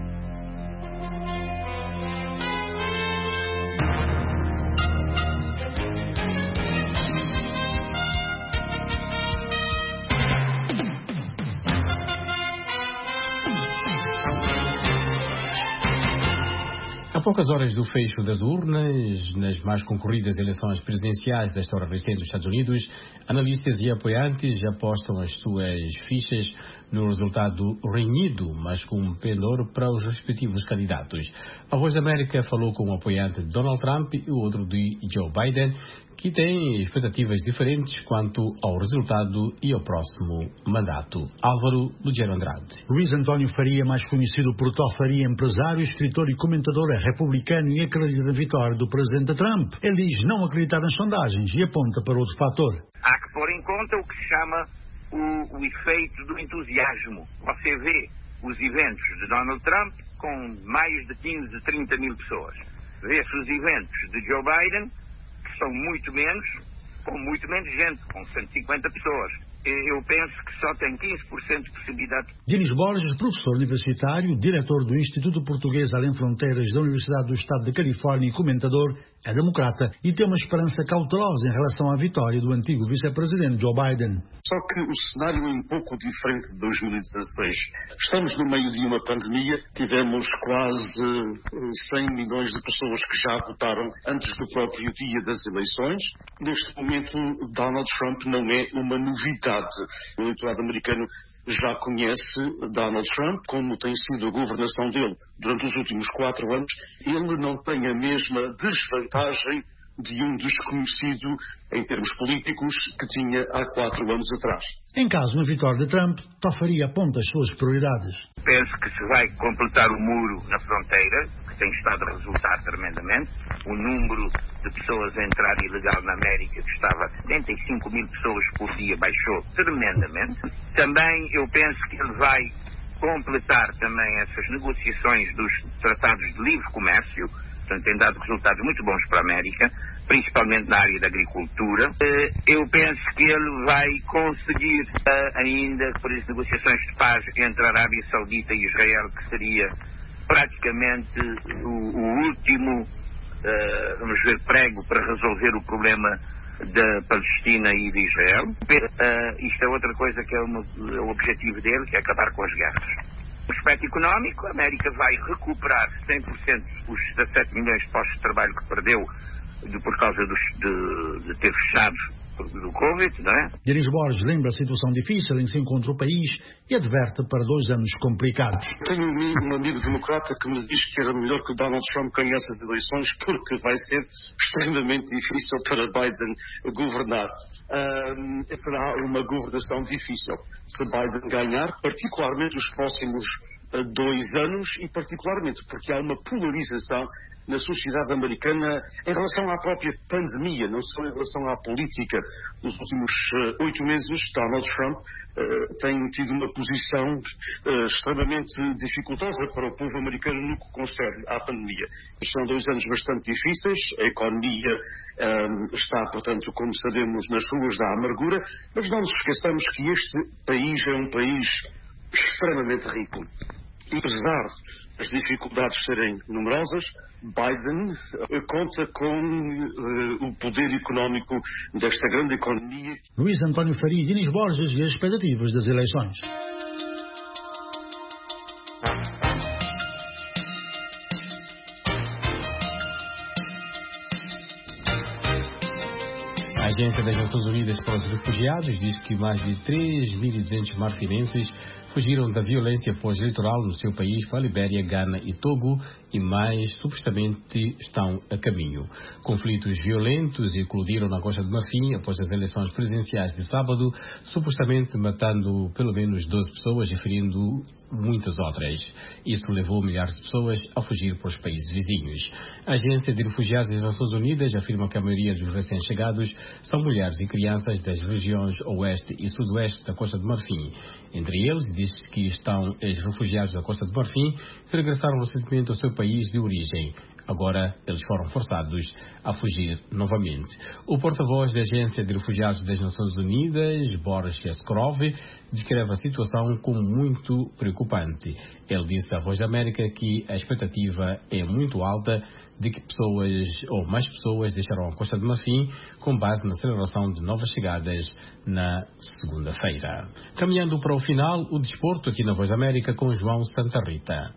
A poucas horas do fecho das urnas, nas mais concorridas eleições presidenciais da história recente dos Estados Unidos, analistas e apoiantes apostam as suas fichas no resultado renhido, mas com um pendor para os respectivos candidatos. A Voz da América falou com um apoiante de Donald Trump e o outro de Joe Biden, que têm expectativas diferentes quanto ao resultado e ao próximo mandato. Álvaro Lugero Andrade. Luís António Faria, mais conhecido por Tó Faria, empresário, escritor e comentador, é republicano e acredita na vitória do presidente Trump. Ele diz não acreditar nas sondagens e aponta para outro fator. Há que pôr em conta o que se chama o, o efeito do entusiasmo. Você vê os eventos de Donald Trump com mais de quinze, trinta mil pessoas. Vê-se os eventos de Joe Biden, são muito menos, com muito menos gente, com cento e cinquenta pessoas. Eu penso que só tem quinze por cento de possibilidade. Diniz Borges, professor universitário, diretor do Instituto Português Além Fronteiras da Universidade do Estado da Califórnia e comentador, é democrata e tem uma esperança cautelosa em relação à vitória do antigo vice-presidente Joe Biden. Só que o cenário é um pouco diferente de dois mil e dezasseis. Estamos no meio de uma pandemia, tivemos quase cem milhões de pessoas que já votaram antes do próprio dia das eleições. Neste momento, Donald Trump não é uma novidade. O eleitorado americano já conhece Donald Trump, como tem sido a governação dele durante os últimos quatro anos. Ele não tem a mesma desvantagem de um desconhecido em termos políticos que tinha há quatro anos atrás. Em caso de vitória de Trump, Tó Faria aponta as suas prioridades. Penso que se vai completar o muro na fronteira, que tem estado a resultar tremendamente. O número de pessoas a entrar ilegal na América, que estava a setenta e cinco mil pessoas por dia, baixou tremendamente. Também eu penso que ele vai completar também essas negociações dos tratados de livre comércio. Portanto, tem dado resultados muito bons para a América, principalmente na área da agricultura. Eu penso que ele vai conseguir ainda, por as negociações de paz entre a Arábia Saudita e Israel, que seria praticamente o, o último, uh, vamos ver, prego para resolver o problema da Palestina e de Israel. Uh, isto é outra coisa que é, uma, é o objetivo dele, que é acabar com as guerras. No aspecto económico, a América vai recuperar cem por cento os dezassete milhões de postos de trabalho que perdeu de, por causa dos, de, de ter fechado do Covid, não é? Diniz Borges lembra a situação difícil em que se encontra o país e adverte para dois anos complicados. Tenho um amigo, um amigo democrata que me diz que era melhor que o Donald Trump ganhasse as eleições porque vai ser extremamente difícil para Biden governar. Um, será uma governação difícil se Biden ganhar, particularmente os próximos uh, dois anos e particularmente porque há uma polarização na sociedade americana em relação à própria pandemia, não só em relação à política. Nos últimos oito uh, meses, Donald Trump uh, tem tido uma posição uh, extremamente dificultosa para o povo americano no que concerne à pandemia. São dois anos bastante difíceis, a economia um, está, portanto, como sabemos, nas ruas da amargura, mas não nos esqueçamos que este país é um país extremamente rico. E apesar das dificuldades serem numerosas, Biden uh, conta com uh, o poder económico desta grande economia. Luís António Faria e Diniz Borges e as expectativas das eleições. A Agência das Nações Unidas para os Refugiados diz que mais de três mil e duzentos marfinenses fugiram da violência pós-eleitoral no seu país para a Libéria, Gana e Togo e mais supostamente estão a caminho. Conflitos violentos eclodiram na Costa de Marfim após as eleições presidenciais de sábado, supostamente matando pelo menos doze pessoas e ferindo muitas outras. Isso levou milhares de pessoas a fugir para os países vizinhos. A Agência de Refugiados das Nações Unidas afirma que a maioria dos recém-chegados são mulheres e crianças das regiões oeste e sudoeste da Costa de Marfim. Entre eles, diz que estão os refugiados da Costa de Marfim que regressaram recentemente ao seu país de origem. Agora, eles foram forçados a fugir novamente. O porta-voz da Agência de Refugiados das Nações Unidas, Boris Yaskrov, descreve a situação como muito preocupante. Ele disse à Voz da América que a expectativa é muito alta de que pessoas ou mais pessoas deixarão a Costa de Marfim com base na celebração de novas chegadas na segunda-feira. Caminhando para o final, o desporto aqui na Voz da América com João Santa Rita.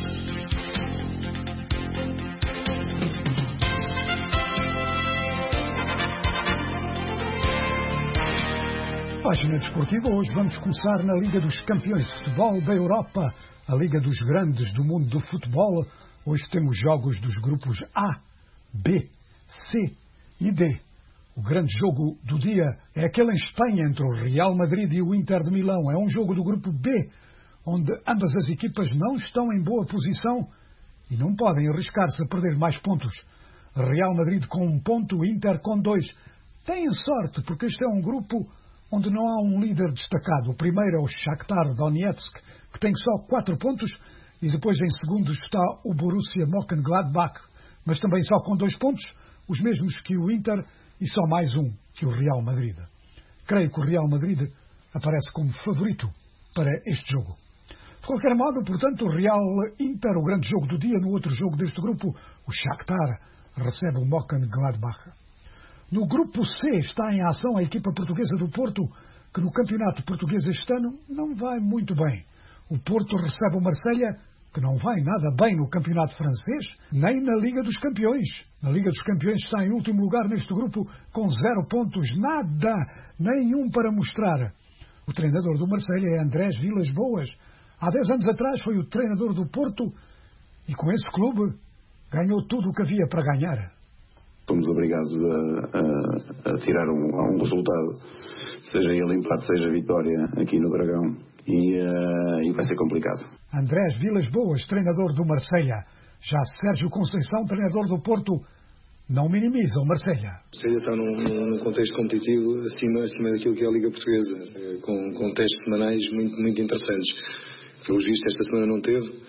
Página desportiva, hoje vamos começar na Liga dos Campeões de Futebol da Europa, a Liga dos Grandes do mundo do futebol. Hoje temos jogos dos grupos A, B, C e D. O grande jogo do dia é aquele em Espanha entre o Real Madrid e o Inter de Milão. É um jogo do grupo B, onde ambas as equipas não estão em boa posição e não podem arriscar-se a perder mais pontos. Real Madrid com um ponto, o Inter com dois. Têm sorte, porque este é um grupo onde não há um líder destacado. O primeiro é o Shakhtar Donetsk, que tem só quatro pontos, e depois em segundo está o Borussia Mönchengladbach, mas também só com dois pontos, os mesmos que o Inter, e só mais um que o Real Madrid. Creio que o Real Madrid aparece como favorito para este jogo. De qualquer modo, portanto, o Real Inter, o grande jogo do dia. No outro jogo deste grupo, o Shakhtar recebe o Mönchengladbach. No grupo C está em ação a equipa portuguesa do Porto, que no campeonato português este ano não vai muito bem. O Porto recebe o Marselha, que não vai nada bem no campeonato francês, nem na Liga dos Campeões. Na Liga dos Campeões está em último lugar neste grupo, com zero pontos, nada, nenhum para mostrar. O treinador do Marselha é Andrés Vilas-Boas. Há dez anos atrás foi o treinador do Porto e com esse clube ganhou tudo o que havia para ganhar. Fomos obrigados a, a, a tirar um, a um resultado, seja ele empate, seja vitória aqui no Dragão, e, uh, e vai ser complicado. Andrés Vilas-Boas, treinador do Marselha. Já Sérgio Conceição, treinador do Porto, não minimiza o Marselha. O Marselha está num, num contexto competitivo acima, acima daquilo que é a Liga Portuguesa, com, com testes semanais muito, muito interessantes. Pelos vistos, esta semana não teve.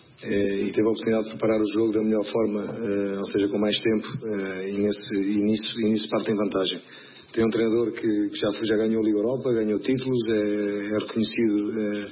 E teve a oportunidade de preparar o jogo da melhor forma, ou seja, com mais tempo, e, nesse, e, nisso, e nisso parte em vantagem. Tem um treinador que, que já, já ganhou a Liga Europa, ganhou títulos, é, é reconhecido é,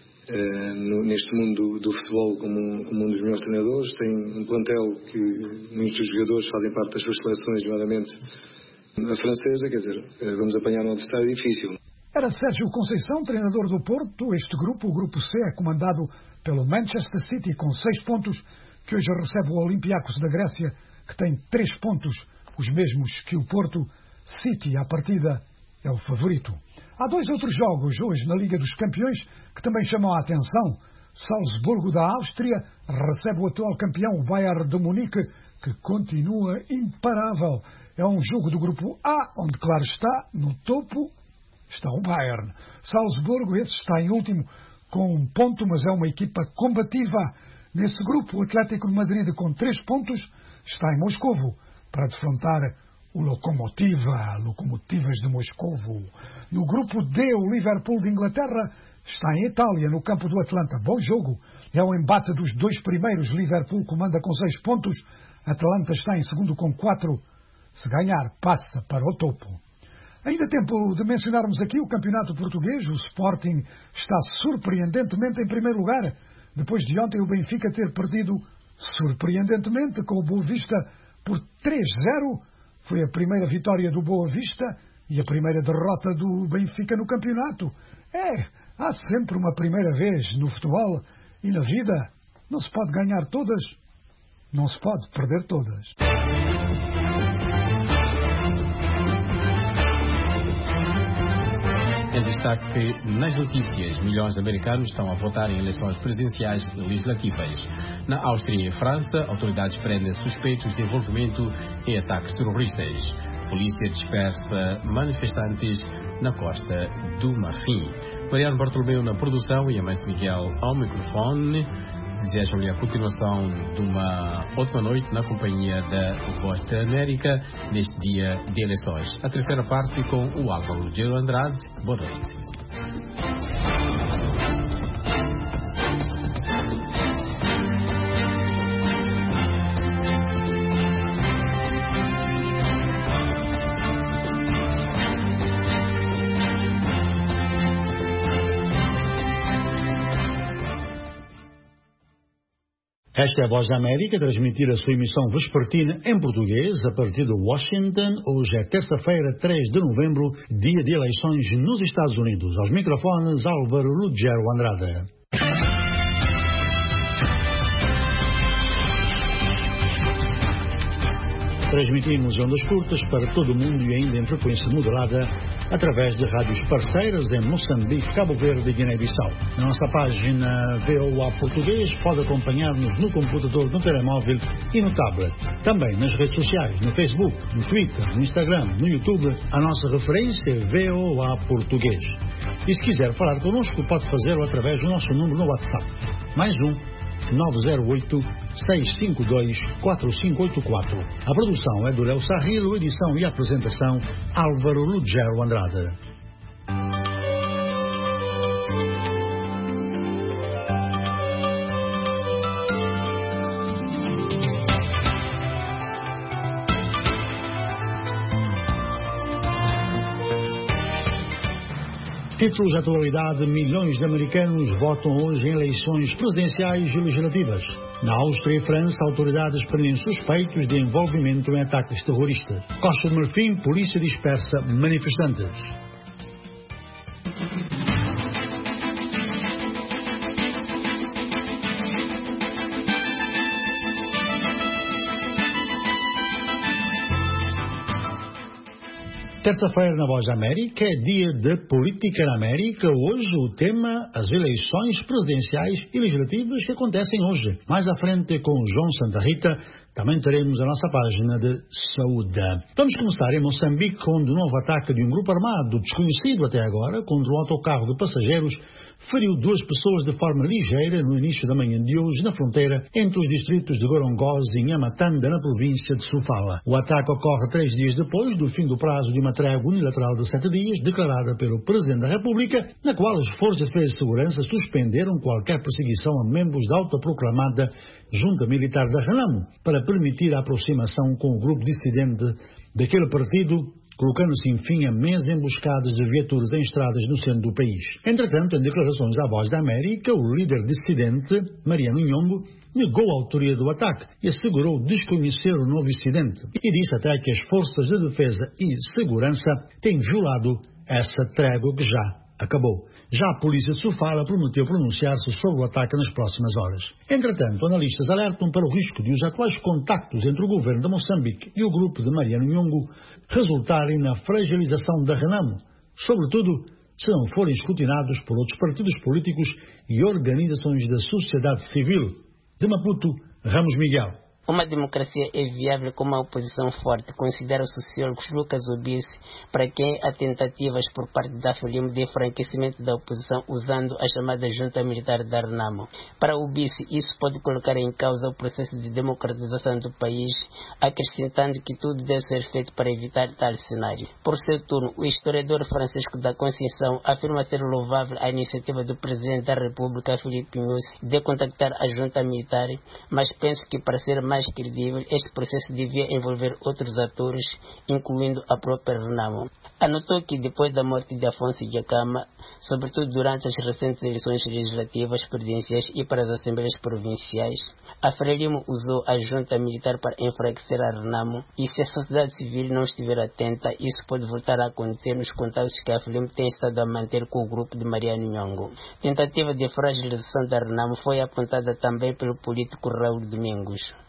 é, no, neste mundo do, do futebol como um, como um dos melhores treinadores. Tem um plantel que muitos dos jogadores fazem parte das suas seleções, nomeadamente a francesa, quer dizer, vamos apanhar um adversário difícil. Era Sérgio Conceição, treinador do Porto. Este grupo, o grupo C, é comandado pelo Manchester City com seis pontos, que hoje recebe o Olympiacos da Grécia, que tem três pontos, os mesmos que o Porto. City, à partida, é o favorito. Há dois outros jogos hoje na Liga dos Campeões que também chamam a atenção. Salzburgo da Áustria recebe o atual campeão, o Bayern de Munique, que continua imparável. É um jogo do grupo A, onde, claro está, no topo está o Bayern. Salzburgo, esse está em último, com um ponto, mas é uma equipa combativa. Nesse grupo, o Atlético de Madrid, com três pontos, está em Moscovo para defrontar o Lokomotiva, Lokomotivas de Moscovo. No grupo D, o Liverpool de Inglaterra está em Itália, no campo do Atlanta. Bom jogo. É o embate dos dois primeiros. Liverpool comanda com seis pontos. Atlanta está em segundo com quatro. Se ganhar, passa para o topo. Ainda há tempo de mencionarmos aqui o campeonato português. O Sporting está surpreendentemente em primeiro lugar, depois de ontem o Benfica ter perdido surpreendentemente com o Boa Vista por três a zero. Foi a primeira vitória do Boa Vista e a primeira derrota do Benfica no campeonato. É, há sempre uma primeira vez no futebol e na vida. Não se pode ganhar todas, não se pode perder todas. Em destaque nas notícias, milhões de americanos estão a votar em eleições presidenciais e legislativas. Na Áustria e França, autoridades prendem suspeitos de envolvimento em ataques terroristas. Polícia dispersa manifestantes na Costa do Marfim. Mariano Bartolomeu na produção e Amâncio Miguel ao microfone. Desejam-lhe a continuação de uma ótima noite na companhia da Voz da América neste dia de eleições. A terceira parte com o Álvaro Rogério Andrade. Boa noite. Esta é a Voz da América, a transmitir a sua emissão vespertina em português a partir de Washington. Hoje é terça-feira, três de novembro, dia de eleições nos Estados Unidos. Aos microfones, Álvaro Rogério Andrade. Transmitimos ondas curtas para todo o mundo e ainda em frequência modulada através de rádios parceiras em Moçambique, Cabo Verde e Guiné-Bissau. Na nossa página V O A Português pode acompanhar-nos no computador, no telemóvel e no tablet. Também nas redes sociais, no Facebook, no Twitter, no Instagram, no YouTube, a nossa referência é V O A Português. E se quiser falar connosco, pode fazê-lo através do nosso número no WhatsApp. Mais um. nove zero oito, seis cinco dois, quatro cinco oito quatro. A produção é do Léo Sarrilo, edição e apresentação Álvaro Rogério Andrade. Títulos de atualidade: milhões de americanos votam hoje em eleições presidenciais e legislativas. Na Áustria e França, autoridades prendem suspeitos de envolvimento em ataques terroristas. Costa do Marfim, polícia dispersa manifestantes. Terça-feira na Voz da América é dia de política na América. Hoje o tema, as eleições presidenciais e legislativas que acontecem hoje. Mais à frente com João Santa Rita, também teremos a nossa página de saúde. Vamos começar em Moçambique, onde o novo ataque de um grupo armado, desconhecido até agora, contra um autocarro de passageiros, feriu duas pessoas de forma ligeira no início da manhã de hoje, na fronteira entre os distritos de Gorongosa e Nhamatanda, na província de Sofala. O ataque ocorre três dias depois do fim do prazo de uma trégua unilateral de sete dias, declarada pelo Presidente da República, na qual as Forças de Defesa e Segurança suspenderam qualquer perseguição a membros da autoproclamada Junta Militar da Renamo, para permitir a aproximação com o grupo dissidente daquele partido, colocando-se enfim a meses emboscadas de viaturas em estradas no centro do país. Entretanto, em declarações à Voz da América, o líder dissidente, Mariano Nhongo, negou a autoria do ataque e assegurou desconhecer o novo incidente e disse até que as forças de defesa e segurança têm violado essa trégua que já acabou. Já a polícia de Sofala prometeu pronunciar-se sobre o ataque nas próximas horas. Entretanto, analistas alertam para o risco de os atuais contactos entre o governo de Moçambique e o grupo de Mariano Nhongo resultarem na fragilização da Renamo, sobretudo se não forem escrutinados por outros partidos políticos e organizações da sociedade civil. De Maputo, Ramos Miguel. Uma democracia é viável com uma oposição forte, considera o sociólogo Lucas Obice, para quem há tentativas por parte da Frelimo de enfraquecimento da oposição usando a chamada junta militar da Renamo. Para Obice, isso pode colocar em causa o processo de democratização do país, acrescentando que tudo deve ser feito para evitar tal cenário. Por seu turno, o historiador Francisco da Conceição afirma ser louvável a iniciativa do Presidente da República, Filipe Nyusi, de contactar a junta militar, mas penso que para ser mais mais credível, este processo devia envolver outros atores, incluindo a própria Renamo. Anotou que depois da morte de Afonso Dhlakama, sobretudo durante as recentes eleições legislativas, presidenciais e para as assembleias provinciais, a Frelimo usou a junta militar para enfraquecer a Renamo, e se a sociedade civil não estiver atenta, isso pode voltar a acontecer nos contatos que a Frelimo tem estado a manter com o grupo de Mariano Nhongo. Tentativa de fragilização da Renamo foi apontada também pelo político Raul Domingos.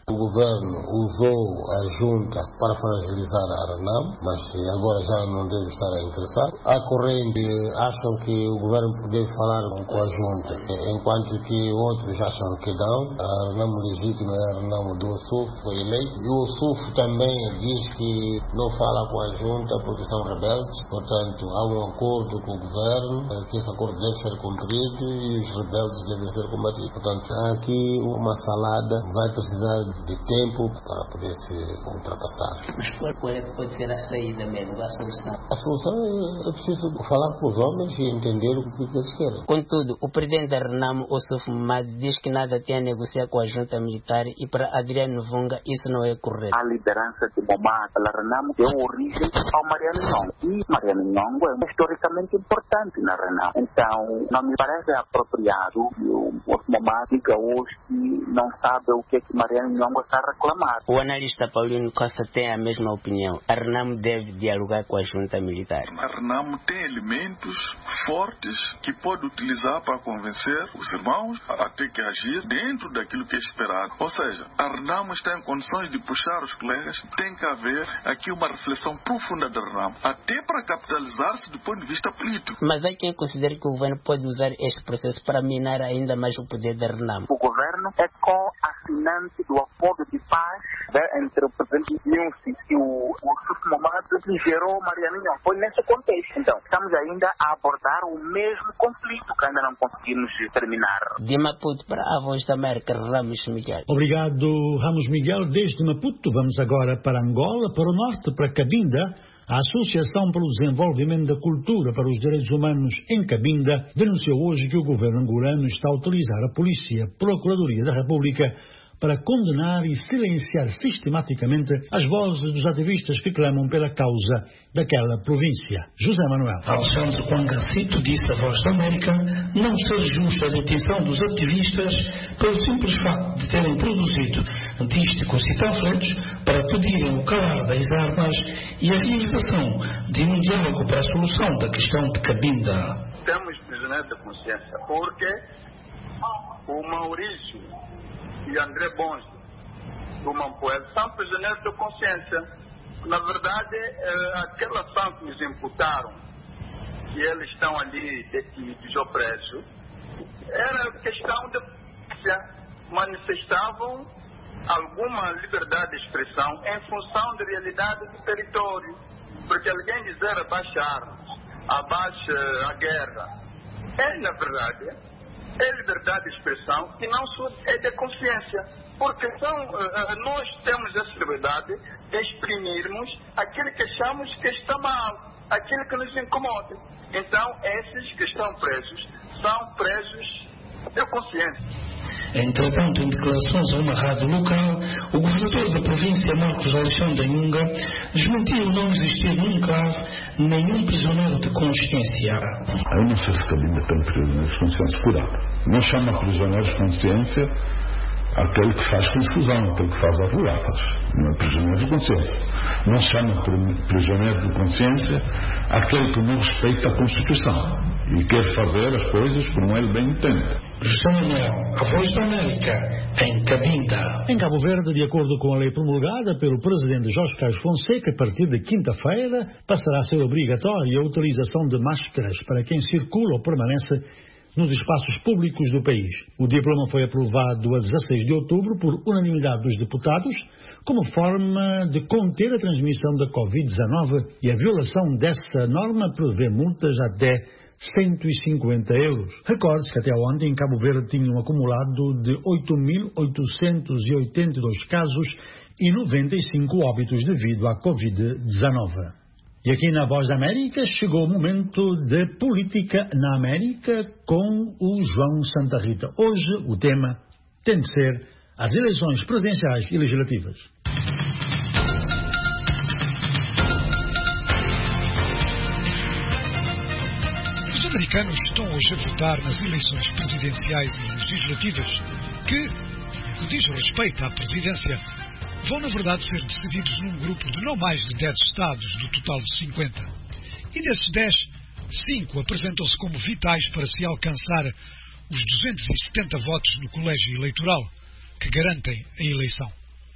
O governo usou a junta para fragilizar a RENAM, mas agora já não deve estar interessado. Há correntes que acham que o governo deve falar com a junta, enquanto que outros acham que não. A RENAM legítima é a RENAM do Ossuf, foi eleito. E o Ossuf também diz que não fala com a junta porque são rebeldes. Portanto, há um acordo com o governo, que esse acordo deve ser cumprido e os rebeldes devem ser combatidos. Portanto, há aqui uma salada, vai precisar de tempo para poder se ultrapassar. Mas qual é que pode ser a saída mesmo, a solução? A solução é, é preciso falar com os homens e entender o que eles querem. Contudo, o presidente da RENAM, Ossuf Mamadi, diz que nada tem a negociar com a junta militar e para Adriano Vunga isso não é correto. A liderança de Momad pela RENAM deu origem ao Mariano Nhongo. E Mariano Nhongo é historicamente importante na RENAM. Então, não me parece apropriado que o Momad diga hoje que não sabe o que é que Mariano Nhongo está a reclamar. O analista Paulino Costa tem a mesma opinião. A RENAM deve dialogar com a junta militar. A RENAM tem elementos fortes que pode utilizar para convencer os irmãos a ter que agir dentro daquilo que é esperado. Ou seja, a RENAM está em condições de puxar os colegas. Tem que haver aqui uma reflexão profunda da RENAM, até para capitalizar-se do ponto de vista político. Mas há quem considere que o governo pode usar este processo para minar ainda mais o poder da RENAM. O governo é co-assinante do acordo de paz, né, entre o presidente Nussi e o Ossuf Mamadi, que gerou Mariano Nhongo. Foi nesse contexto. Então, estamos ainda a abordar o mesmo conflito que ainda não conseguimos terminar. De Maputo para a Voz da América, Ramos Miguel. Obrigado, Ramos Miguel. Desde Maputo, vamos agora para Angola, para o norte, para Cabinda. A Associação para o Desenvolvimento da Cultura para os Direitos Humanos em Cabinda denunciou hoje que o governo angolano está a utilizar a Polícia Procuradoria da República para condenar e silenciar sistematicamente as vozes dos ativistas que clamam pela causa daquela província. José Manuel. Alexandre Quangacito disse à Voz da América não ser justa a detenção dos ativistas pelo simples facto de terem produzido dísticos e panfletos para pedirem o calar das armas e a realização de um diálogo para a solução da questão de Cabinda. Temos prisioneiros de consciência porque o Maurício e André Bons do Mampoel são prisioneiros de consciência. Na verdade, eh, aquela ação que nos imputaram, que eles estão ali detidos ou presos, era questão de manifestavam alguma liberdade de expressão em função da realidade do território. Porque alguém dizer abaixa armas, abaixa a guerra, é na verdade é liberdade de expressão que não é de consciência, porque são, nós temos essa liberdade de exprimirmos aquilo que achamos que está mal, aquilo que nos incomoda. Então, esses que estão presos são presos de consciência. Entretanto, em declarações a uma rádio local, o governador da província, Marcos Alexandre Nhunga, desmentiu não existir nunca nenhum prisioneiro de consciência. Eu não sei se Cabinda tem prisioneiros de consciência. Cuidado. Não chama prisioneiros de consciência aquele que faz confusão, aquele que faz arruaças. Não é prisioneiro de consciência. Não chama prisioneiro de consciência aquele que não respeita a Constituição e quer fazer as coisas como ele bem entende. José Manuel, a Voz da América, em Cabinda. Em Cabo Verde, de acordo com a lei promulgada pelo presidente Jorge Carlos Fonseca, a partir de quinta-feira passará a ser obrigatória a utilização de máscaras para quem circula ou permanece nos espaços públicos do país. O diploma foi aprovado a dezasseis de outubro por unanimidade dos deputados como forma de conter a transmissão da covid dezenove e a violação dessa norma prevê multas até cento e cinquenta euros. Recorde-se que até ontem em Cabo Verde tinham um acumulado de oito mil oitocentos e oitenta e dois casos e noventa e cinco óbitos devido à covid dezenove. E aqui na Voz da América chegou o momento de política na América com o João Santa Rita. Hoje o tema tem de ser as eleições presidenciais e legislativas. Os americanos estão hoje a votar nas eleições presidenciais e legislativas que, no que diz respeito à presidência, vão, na verdade, ser decididos num grupo de não mais de dez estados do total de cinquenta. E desses dez, cinco apresentam-se como vitais para se alcançar os duzentos e setenta votos no colégio eleitoral, que garantem a eleição.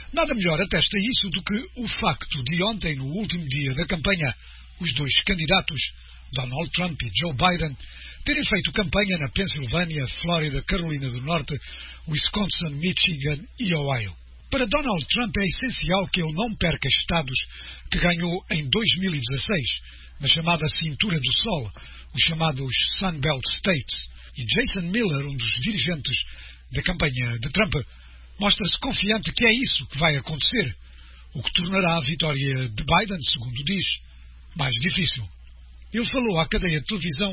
Nada melhor atesta isso do que o facto de ontem, no último dia da campanha, os dois candidatos, Donald Trump e Joe Biden, terem feito campanha na Pensilvânia, Flórida, Carolina do Norte, Wisconsin, Michigan e Ohio. Para Donald Trump é essencial que ele não perca estados que ganhou em dois mil e dezasseis, na chamada Cintura do Sol, os chamados Sun Belt States. E Jason Miller, um dos dirigentes da campanha de Trump, mostra-se confiante que é isso que vai acontecer, o que tornará a vitória de Biden, segundo diz, mais difícil. Ele falou à cadeia de televisão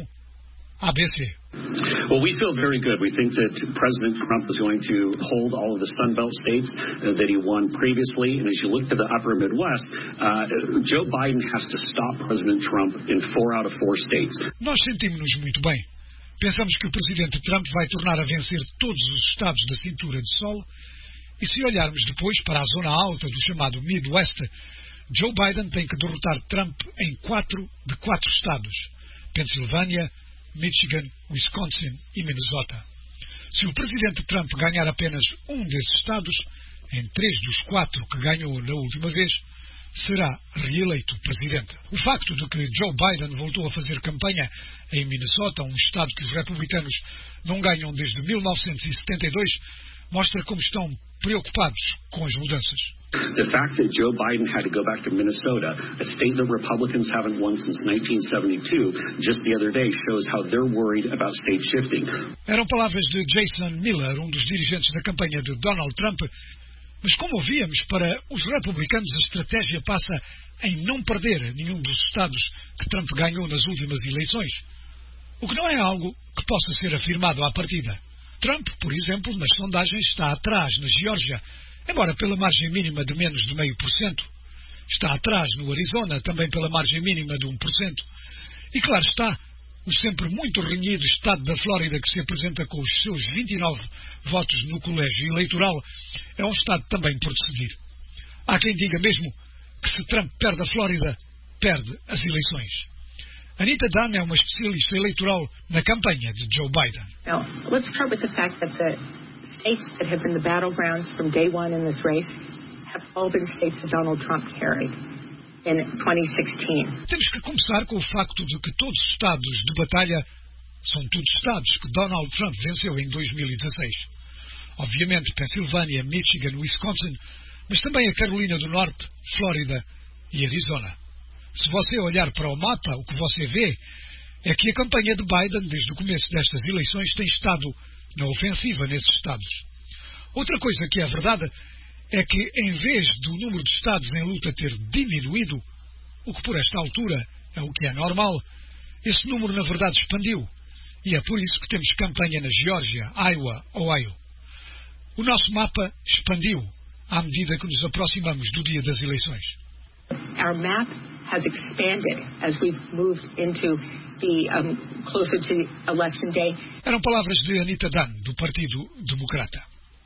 A B C. Well, we feel very good. We think that President Trump is going to hold all of the Sun Belt states uh, that he won previously. And as you look to the upper Midwest, uh, Joe Biden has to stop President Trump in four out of four states. Nós sentimos-nos muito bem. Pensamos que o presidente Trump vai tornar a vencer todos os estados da cintura de sol. E se olharmos depois para a zona alta do chamado Midwest, Joe Biden tem que derrotar Trump em quatro de quatro estados: Pensilvânia, Michigan, Wisconsin e Minnesota. Se o presidente Trump ganhar apenas um desses estados, em três dos quatro que ganhou na última vez, será reeleito presidente. O facto de que Joe Biden voltou a fazer campanha em Minnesota, um estado que os republicanos não ganham desde mil novecentos e setenta e dois, mostra como estão preocupados com as mudanças. The fact that Joe Biden had to go back to Minnesota, a state that Republicans haven't won since nineteen seventy-two, just the other day shows how they're worried about state shifting. Eram palavras de Jason Miller, um dos dirigentes da campanha de Donald Trump. Mas como ouvíamos, para os republicanos a estratégia passa em não perder nenhum dos estados que Trump ganhou nas últimas eleições. O que não é algo que possa ser afirmado à partida. Trump, por exemplo, nas sondagens está atrás na Geórgia, embora pela margem mínima de menos de meio por cento. Está atrás no Arizona, também pela margem mínima de um por cento. E claro está, o sempre muito renhido estado da Flórida, que se apresenta com os seus vinte e nove votos no colégio eleitoral, é um estado também por decidir. Há quem diga mesmo que se Trump perde a Flórida, perde as eleições. Anita Dunn é uma especialista eleitoral na campanha de Joe Biden. Now, let's start with the fact that the states that have been the battlegrounds from day one in this race have all been states that Donald Trump carried in twenty sixteen. Temos que começar com o facto de que todos os estados de batalha são todos estados que Donald Trump venceu em dois mil e dezasseis. Obviamente, Pensilvânia, Michigan, Wisconsin, mas também a Carolina do Norte, Flórida e Arizona. Se você olhar para o mapa, o que você vê é que a campanha de Biden, desde o começo destas eleições, tem estado na ofensiva nesses estados. Outra coisa que é verdade é que, em vez do número de estados em luta ter diminuído, o que por esta altura é o que é normal, esse número na verdade expandiu. E é por isso que temos campanha na Geórgia, Iowa, Ohio. O nosso mapa expandiu à medida que nos aproximamos do dia das eleições. Our map has expanded as we've moved into the um, closer to election day. Eram palavras de Anita Dunn, do Partido Democrata.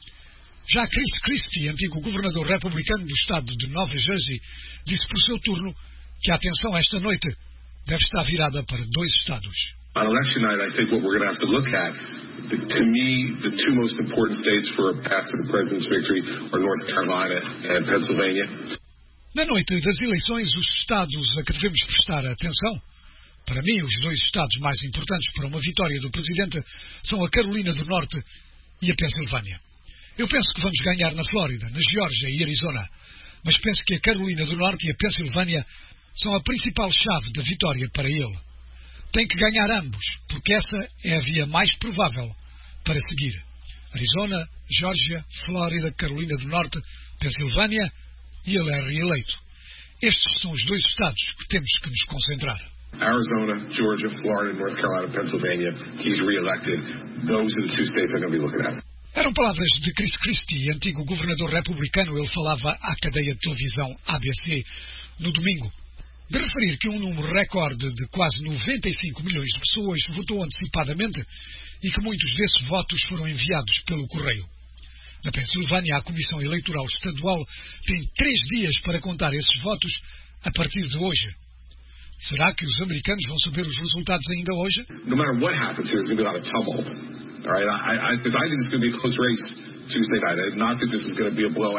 Já Chris Christie, antigo governador republicano do estado de Nova Jersey, disse por seu turno que a atenção esta noite deve estar virada para dois estados. On election night, I think what we're going to have to look at, the, to me, the two most important states for a path to the president's victory are North Carolina and Pennsylvania. Na noite das eleições, os estados a que devemos prestar atenção, para mim, os dois estados mais importantes para uma vitória do presidente, são a Carolina do Norte e a Pensilvânia. Eu penso que vamos ganhar na Flórida, na Geórgia e Arizona, mas penso que a Carolina do Norte e a Pensilvânia são a principal chave da vitória para ele. Tem que ganhar ambos, porque essa é a via mais provável para seguir. Arizona, Geórgia, Flórida, Carolina do Norte, Pensilvânia, e ele é reeleito. Estes são os dois estados que temos que nos concentrar. Arizona, Georgia, Florida, North Carolina, Pennsylvania, he's reelected. Those are the two states I'm going to be looking at. Eram palavras de Chris Christie, antigo governador republicano. Ele falava à cadeia de televisão A B C no domingo, de referir que um número recorde de quase noventa e cinco milhões de pessoas votou antecipadamente e que muitos desses votos foram enviados pelo correio. Na Pensilvânia, a Comissão Eleitoral Estadual tem três dias para contar esses votos a partir de hoje. Será que os americanos vão saber os resultados ainda hoje? No matter what happens here, there's going to be a lot of tumult. All right, I, I, I think it's going to be a close race Tuesday night. I do not think this is going to be a blowout.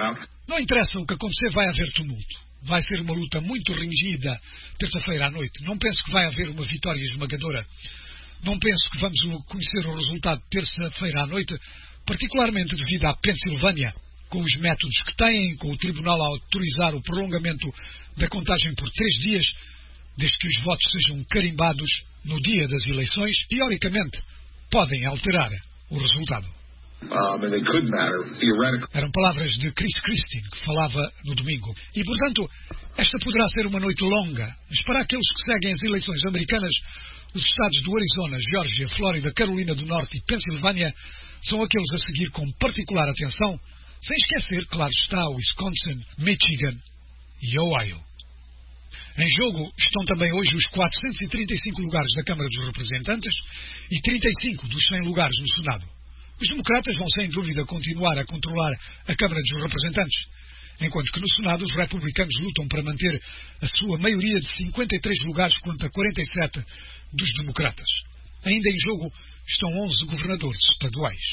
Não interessa o que acontecer, vai haver tumulto. Vai ser uma luta muito ringida terça-feira à noite. Não penso que vai haver uma vitória esmagadora. Não penso que vamos conhecer o resultado terça-feira à noite, particularmente devido à Pensilvânia, com os métodos que têm, com o Tribunal a autorizar o prolongamento da contagem por três dias, desde que os votos sejam carimbados no dia das eleições, teoricamente, podem alterar o resultado. Um, and they could matter theoretically. Eram palavras de Chris Christie, que falava no domingo. E, portanto, esta poderá ser uma noite longa, mas para aqueles que seguem as eleições americanas, os estados do Arizona, Geórgia, Flórida, Carolina do Norte e Pensilvânia são aqueles a seguir com particular atenção, sem esquecer, claro está, Wisconsin, Michigan e Ohio. Em jogo estão também hoje os quatrocentos e trinta e cinco lugares da Câmara dos Representantes e trinta e cinco dos cem lugares no Senado. Os democratas vão sem dúvida continuar a controlar a Câmara dos Representantes, enquanto que no Senado os republicanos lutam para manter a sua maioria de cinquenta e três lugares contra quarenta e sete dos democratas. Ainda em jogo estão onze governadores estaduais.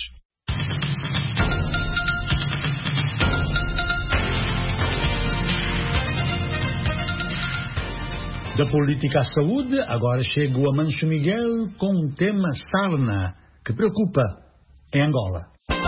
Da política à saúde, agora chega o Amancio Miguel com um tema sarna que preocupa em Angola.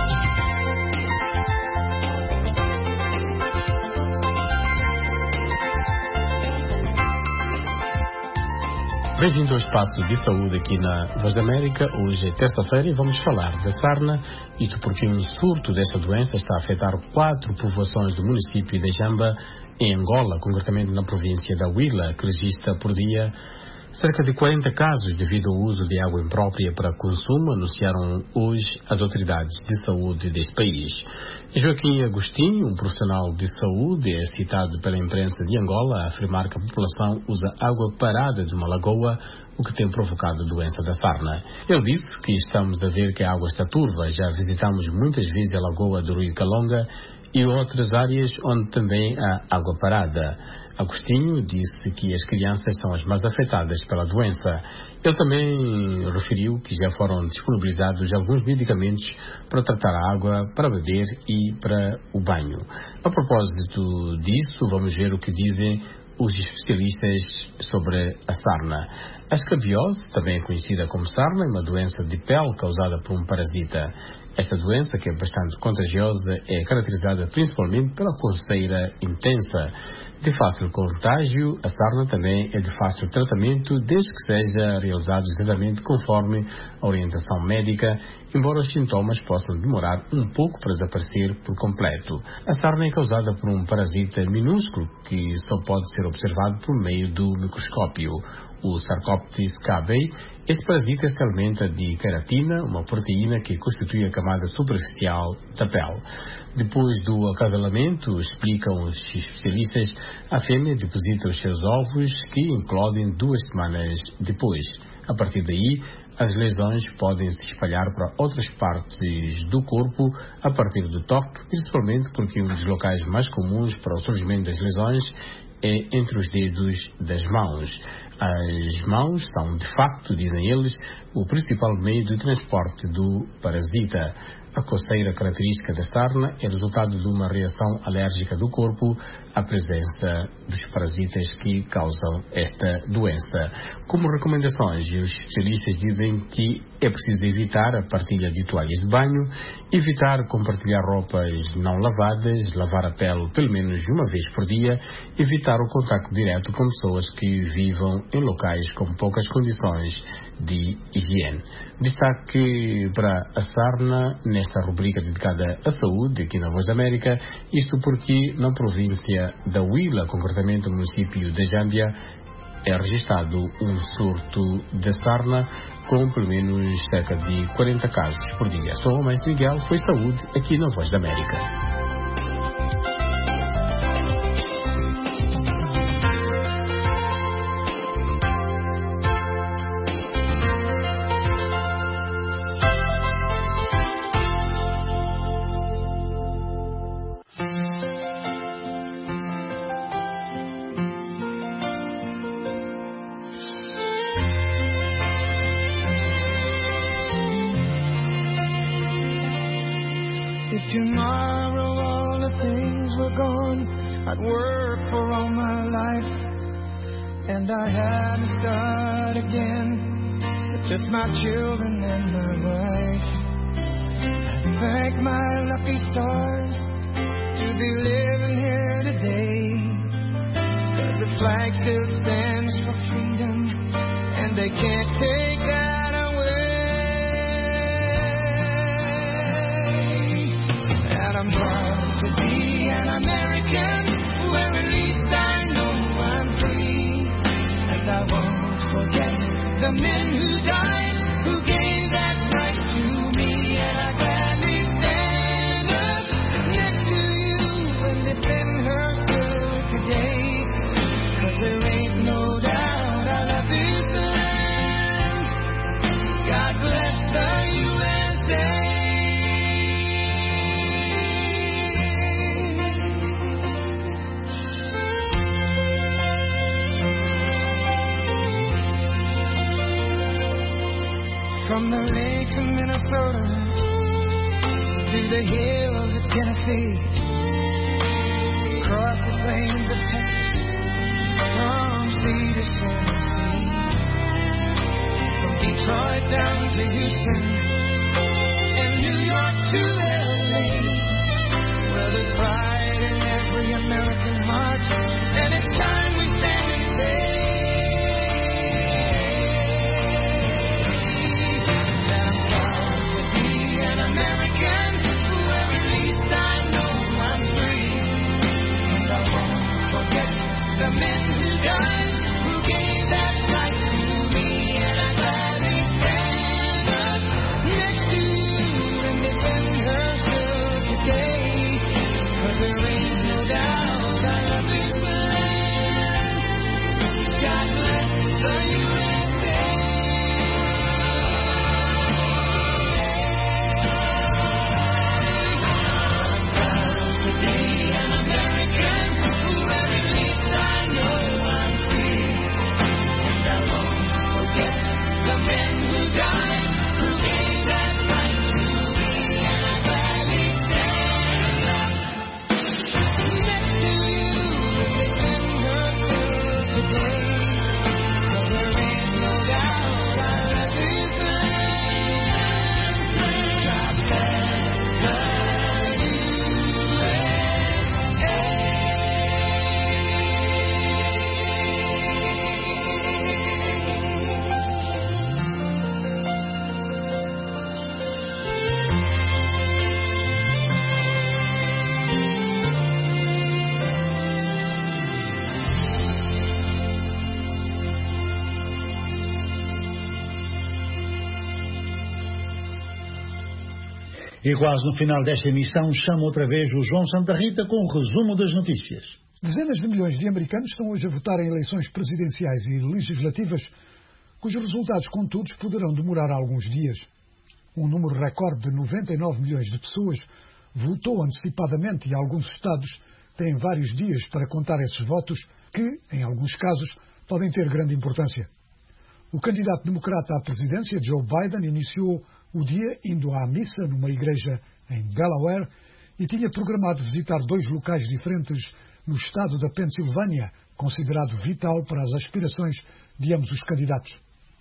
Bem-vindo ao Espaço de Saúde aqui na Voz da América. Hoje é terça-feira e vamos falar da sarna, isto porque um surto desta doença está a afetar quatro povoações do município de Jamba, em Angola, concretamente na província da Huila, que registra por dia cerca de quarenta casos devido ao uso de água imprópria para consumo, anunciaram hoje as autoridades de saúde deste país. Joaquim Agostinho, um profissional de saúde, é citado pela imprensa de Angola a afirmar que a população usa água parada de uma lagoa, o que tem provocado a doença da sarna. Ele disse que estamos a ver que a água está turva, já visitamos muitas vezes a lagoa do Rio Calonga e outras áreas onde também há água parada. Agostinho disse que as crianças são as mais afetadas pela doença. Ele também referiu que já foram disponibilizados alguns medicamentos para tratar a água, para beber e para o banho. A propósito disso, vamos ver o que dizem os especialistas sobre a sarna. A escabiose, também é conhecida como sarna, é uma doença de pele causada por um parasita. Esta doença, que é bastante contagiosa, é caracterizada principalmente pela coceira intensa. De fácil contágio, a sarna também é de fácil tratamento, desde que seja realizado exatamente conforme a orientação médica, embora os sintomas possam demorar um pouco para desaparecer por completo. A sarna é causada por um parasita minúsculo que só pode ser observado por meio do microscópio, o Sarcoptes cabei. Este parasita se alimenta de queratina, uma proteína que constitui a camada superficial da pele. Depois do acasalamento, explicam os especialistas, a fêmea deposita os seus ovos que eclodem duas semanas depois. A partir daí, as lesões podem se espalhar para outras partes do corpo a partir do toque, principalmente porque um dos locais mais comuns para o surgimento das lesões é entre os dedos das mãos. As mãos são, de facto, dizem eles, o principal meio de transporte do parasita. A coceira característica da sarna é resultado de uma reação alérgica do corpo à presença dos parasitas que causam esta doença. Como recomendações, os especialistas dizem que é preciso evitar a partilha de toalhas de banho, evitar compartilhar roupas não lavadas, lavar a pele pelo menos uma vez por dia, evitar o contacto direto com pessoas que vivam em locais com poucas condições de higiene. Destaque para a sarna nesta rubrica dedicada à saúde aqui na Voz da América, isto porque na província da Huila, concretamente no município de Jâmbia, é registrado um surto de sarna com pelo menos cerca de quarenta casos por dia. Sou o Amancio Miguel, foi saúde aqui na Voz da América. Tomorrow all the things were gone, I'd work for all my life, and I had to start again with just my children and my wife. I thank my lucky stars to be living here today, 'cause the flag still stands for freedom, and they can't take that away. And I'm proud to be an American, where at least I know I'm free. And I won't forget the men who died, who gave that right to me. And I gladly stand up next to you and defend her still today, 'cause there ain't no doubt I love this land. God bless the U S A. From the lakes of Minnesota to the hills of Tennessee, across the plains of Texas, from sea to sea, from Detroit down to Houston, and New York to L A, well, there's pride in every American heart, and it's time we stand and say, American, where at least I know I'm free. And I won't forget the men who died, who gave that right to me. And I gladly stand up next to you and defend her still today, 'cause there ain't no doubt I love this land. God bless the U S A. E quase no final desta emissão, chamo outra vez o João Santa Rita com o resumo das notícias. Dezenas de milhões de americanos estão hoje a votar em eleições presidenciais e legislativas, cujos resultados, contudo, poderão demorar alguns dias. Um número recorde de noventa e nove milhões de pessoas votou antecipadamente e alguns estados têm vários dias para contar esses votos que, em alguns casos, podem ter grande importância. O candidato democrata à presidência, Joe Biden, iniciou o dia indo à missa numa igreja em Delaware e tinha programado visitar dois locais diferentes no estado da Pensilvânia, considerado vital para as aspirações de ambos os candidatos.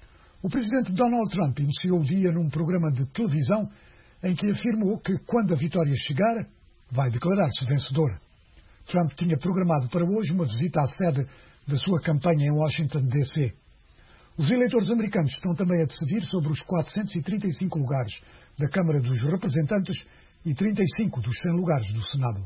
O presidente Donald Trump iniciou o dia num programa de televisão em que afirmou que, quando a vitória chegar, vai declarar-se vencedor. Trump tinha programado para hoje uma visita à sede da sua campanha em Washington, D C Os eleitores americanos estão também a decidir sobre os quatrocentos e trinta e cinco lugares da Câmara dos Representantes e trinta e cinco dos cem lugares do Senado.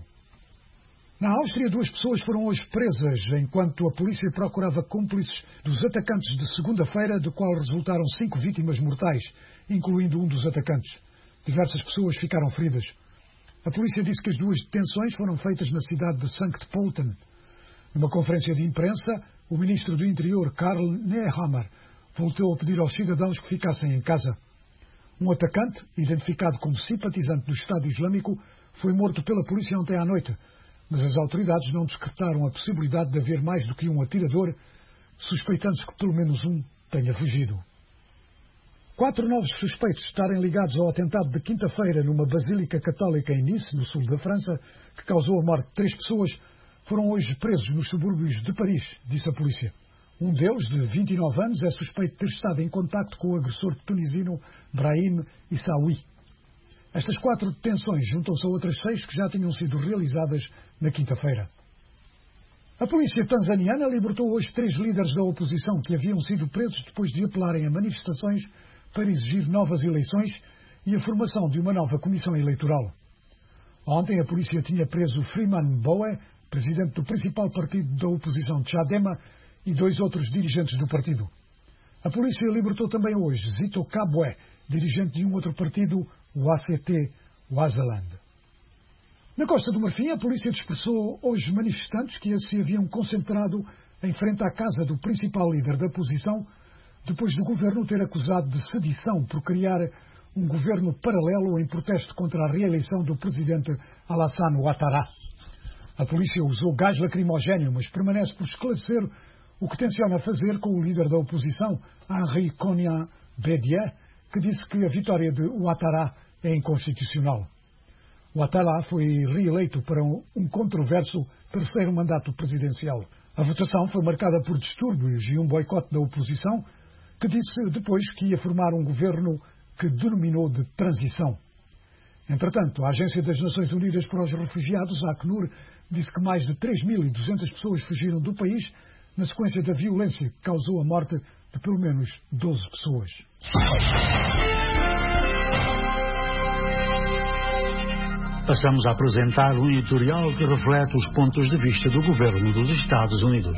Na Áustria, duas pessoas foram hoje presas enquanto a polícia procurava cúmplices dos atacantes de segunda-feira, do qual resultaram cinco vítimas mortais, incluindo um dos atacantes. Diversas pessoas ficaram feridas. A polícia disse que as duas detenções foram feitas na cidade de Sankt Pölten. Numa conferência de imprensa, o ministro do Interior, Karl Nehammer, voltou a pedir aos cidadãos que ficassem em casa. Um atacante, identificado como simpatizante do Estado Islâmico, foi morto pela polícia ontem à noite, mas as autoridades não descartaram a possibilidade de haver mais do que um atirador, suspeitando-se que pelo menos um tenha fugido. Quatro novos suspeitos de estarem ligados ao atentado de quinta-feira numa basílica católica em Nice, no sul da França, que causou a morte de três pessoas, foram hoje presos nos subúrbios de Paris, disse a polícia. Um deles, de vinte e nove anos, é suspeito de ter estado em contacto com o agressor tunisino Brahim Issaoui. Estas quatro detenções juntam-se a outras seis que já tinham sido realizadas na quinta-feira. A polícia tanzaniana libertou hoje três líderes da oposição que haviam sido presos depois de apelarem a manifestações para exigir novas eleições e a formação de uma nova comissão eleitoral. Ontem a polícia tinha preso Freeman Mbowe, presidente do principal partido da oposição Chadema, e dois outros dirigentes do partido. A polícia libertou também hoje Zito Kabwe, dirigente de um outro partido, o A C T Waziland. Na Costa do Marfim, a polícia dispersou hoje manifestantes que se haviam concentrado em frente à casa do principal líder da oposição, depois do governo ter acusado de sedição por criar um governo paralelo em protesto contra a reeleição do presidente Alassane Ouattara. A polícia usou gás lacrimogéneo, mas permanece por esclarecer o que tenciona fazer com o líder da oposição, Henri Konan Bédié, que disse que a vitória de Ouattara é inconstitucional. Ouattara foi reeleito para um controverso terceiro mandato presidencial. A votação foi marcada por distúrbios e um boicote da oposição, que disse depois que ia formar um governo que denominou de transição. Entretanto, a Agência das Nações Unidas para os Refugiados, a Acnur, disse que mais de três mil e duzentas pessoas fugiram do país na sequência da violência que causou a morte de pelo menos doze pessoas. Passamos a apresentar um editorial que reflete os pontos de vista do governo dos Estados Unidos.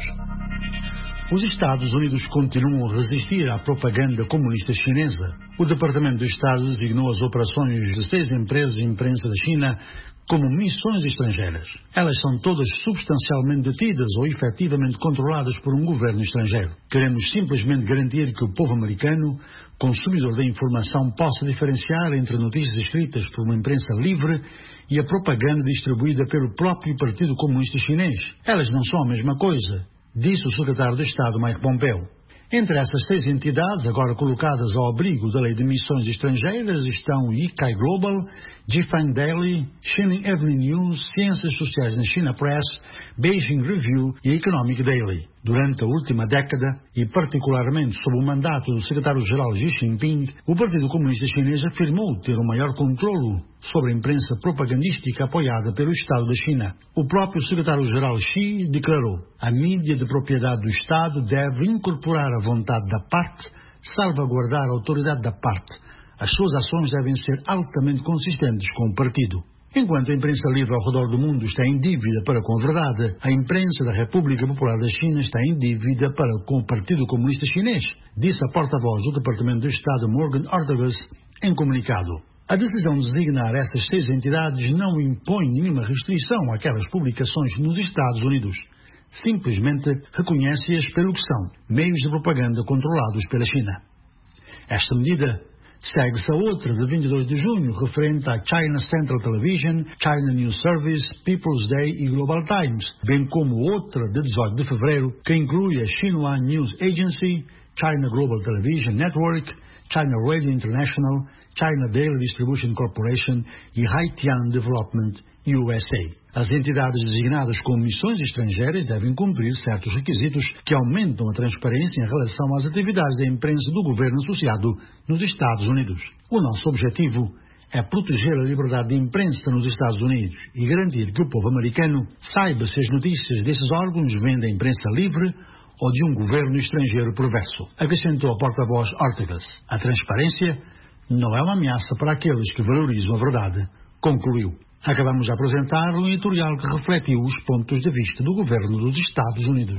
Os Estados Unidos continuam a resistir à propaganda comunista chinesa. O Departamento de Estado designou as operações de seis empresas de imprensa da China como missões estrangeiras. Elas são todas substancialmente detidas ou efetivamente controladas por um governo estrangeiro. Queremos simplesmente garantir que o povo americano, consumidor da informação, possa diferenciar entre notícias escritas por uma imprensa livre e a propaganda distribuída pelo próprio Partido Comunista Chinês. Elas não são a mesma coisa, disse o secretário de Estado Mike Pompeo. Entre essas seis entidades, agora colocadas ao abrigo da Lei de Missões Estrangeiras, estão Yikai Global, Jifan Daily, Xinyin Evening News, Ciências Sociais na China Press, Beijing Review e Economic Daily. Durante a última década, e particularmente sob o mandato do secretário-geral Xi Jinping, o Partido Comunista Chinês afirmou ter um maior controlo sobre a imprensa propagandística apoiada pelo Estado da China. O próprio secretário-geral Xi declarou: a mídia de propriedade do Estado deve incorporar a vontade da parte, salvaguardar a autoridade da parte. As suas ações devem ser altamente consistentes com o partido. Enquanto a imprensa livre ao redor do mundo está em dívida para com a verdade, a imprensa da República Popular da China está em dívida para com o Partido Comunista Chinês, disse a porta-voz do Departamento de Estado Morgan Ortagus em comunicado. A decisão de designar essas seis entidades não impõe nenhuma restrição àquelas publicações nos Estados Unidos. Simplesmente reconhece-as pelo que são, meios de propaganda controlados pela China. Esta medida segue-se a outra de vinte e dois de junho, referente à China Central Television, China News Service, People's Day e Global Times, bem como outra de dezoito de fevereiro, que inclui a Xinhua News Agency, China Global Television Network, China Radio International, China Daily Distribution Corporation e Haitian Development U S A. As entidades designadas como missões estrangeiras devem cumprir certos requisitos que aumentam a transparência em relação às atividades da imprensa do governo associado nos Estados Unidos. O nosso objetivo é proteger a liberdade de imprensa nos Estados Unidos e garantir que o povo americano saiba se as notícias desses órgãos vêm da imprensa livre ou de um governo estrangeiro perverso, acrescentou a porta-voz Ortagus. A transparência não é uma ameaça para aqueles que valorizam a verdade, concluiu. Acabamos de apresentar um editorial que refletiu os pontos de vista do governo dos Estados Unidos.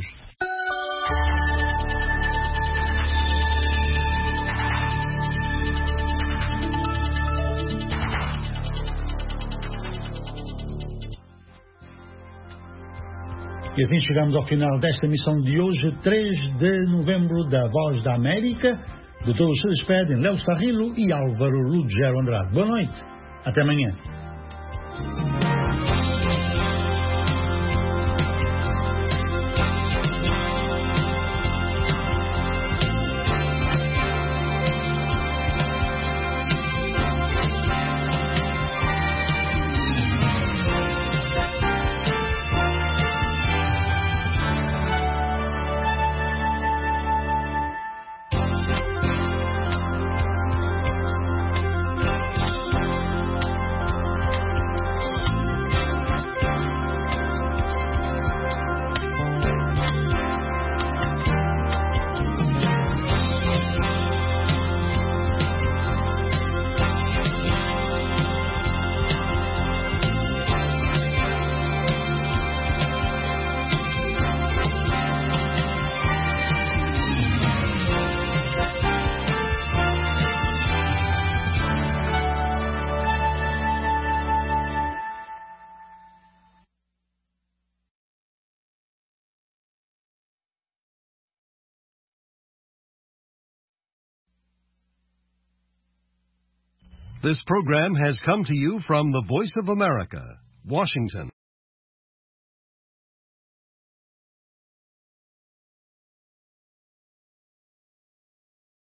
E assim chegamos ao final desta emissão de hoje, três de novembro, da Voz da América. De todos se despedem Léo Sarrilo e Álvaro Lugero Andrade. Boa noite. Até amanhã. This program has come to you from the Voice of America, Washington.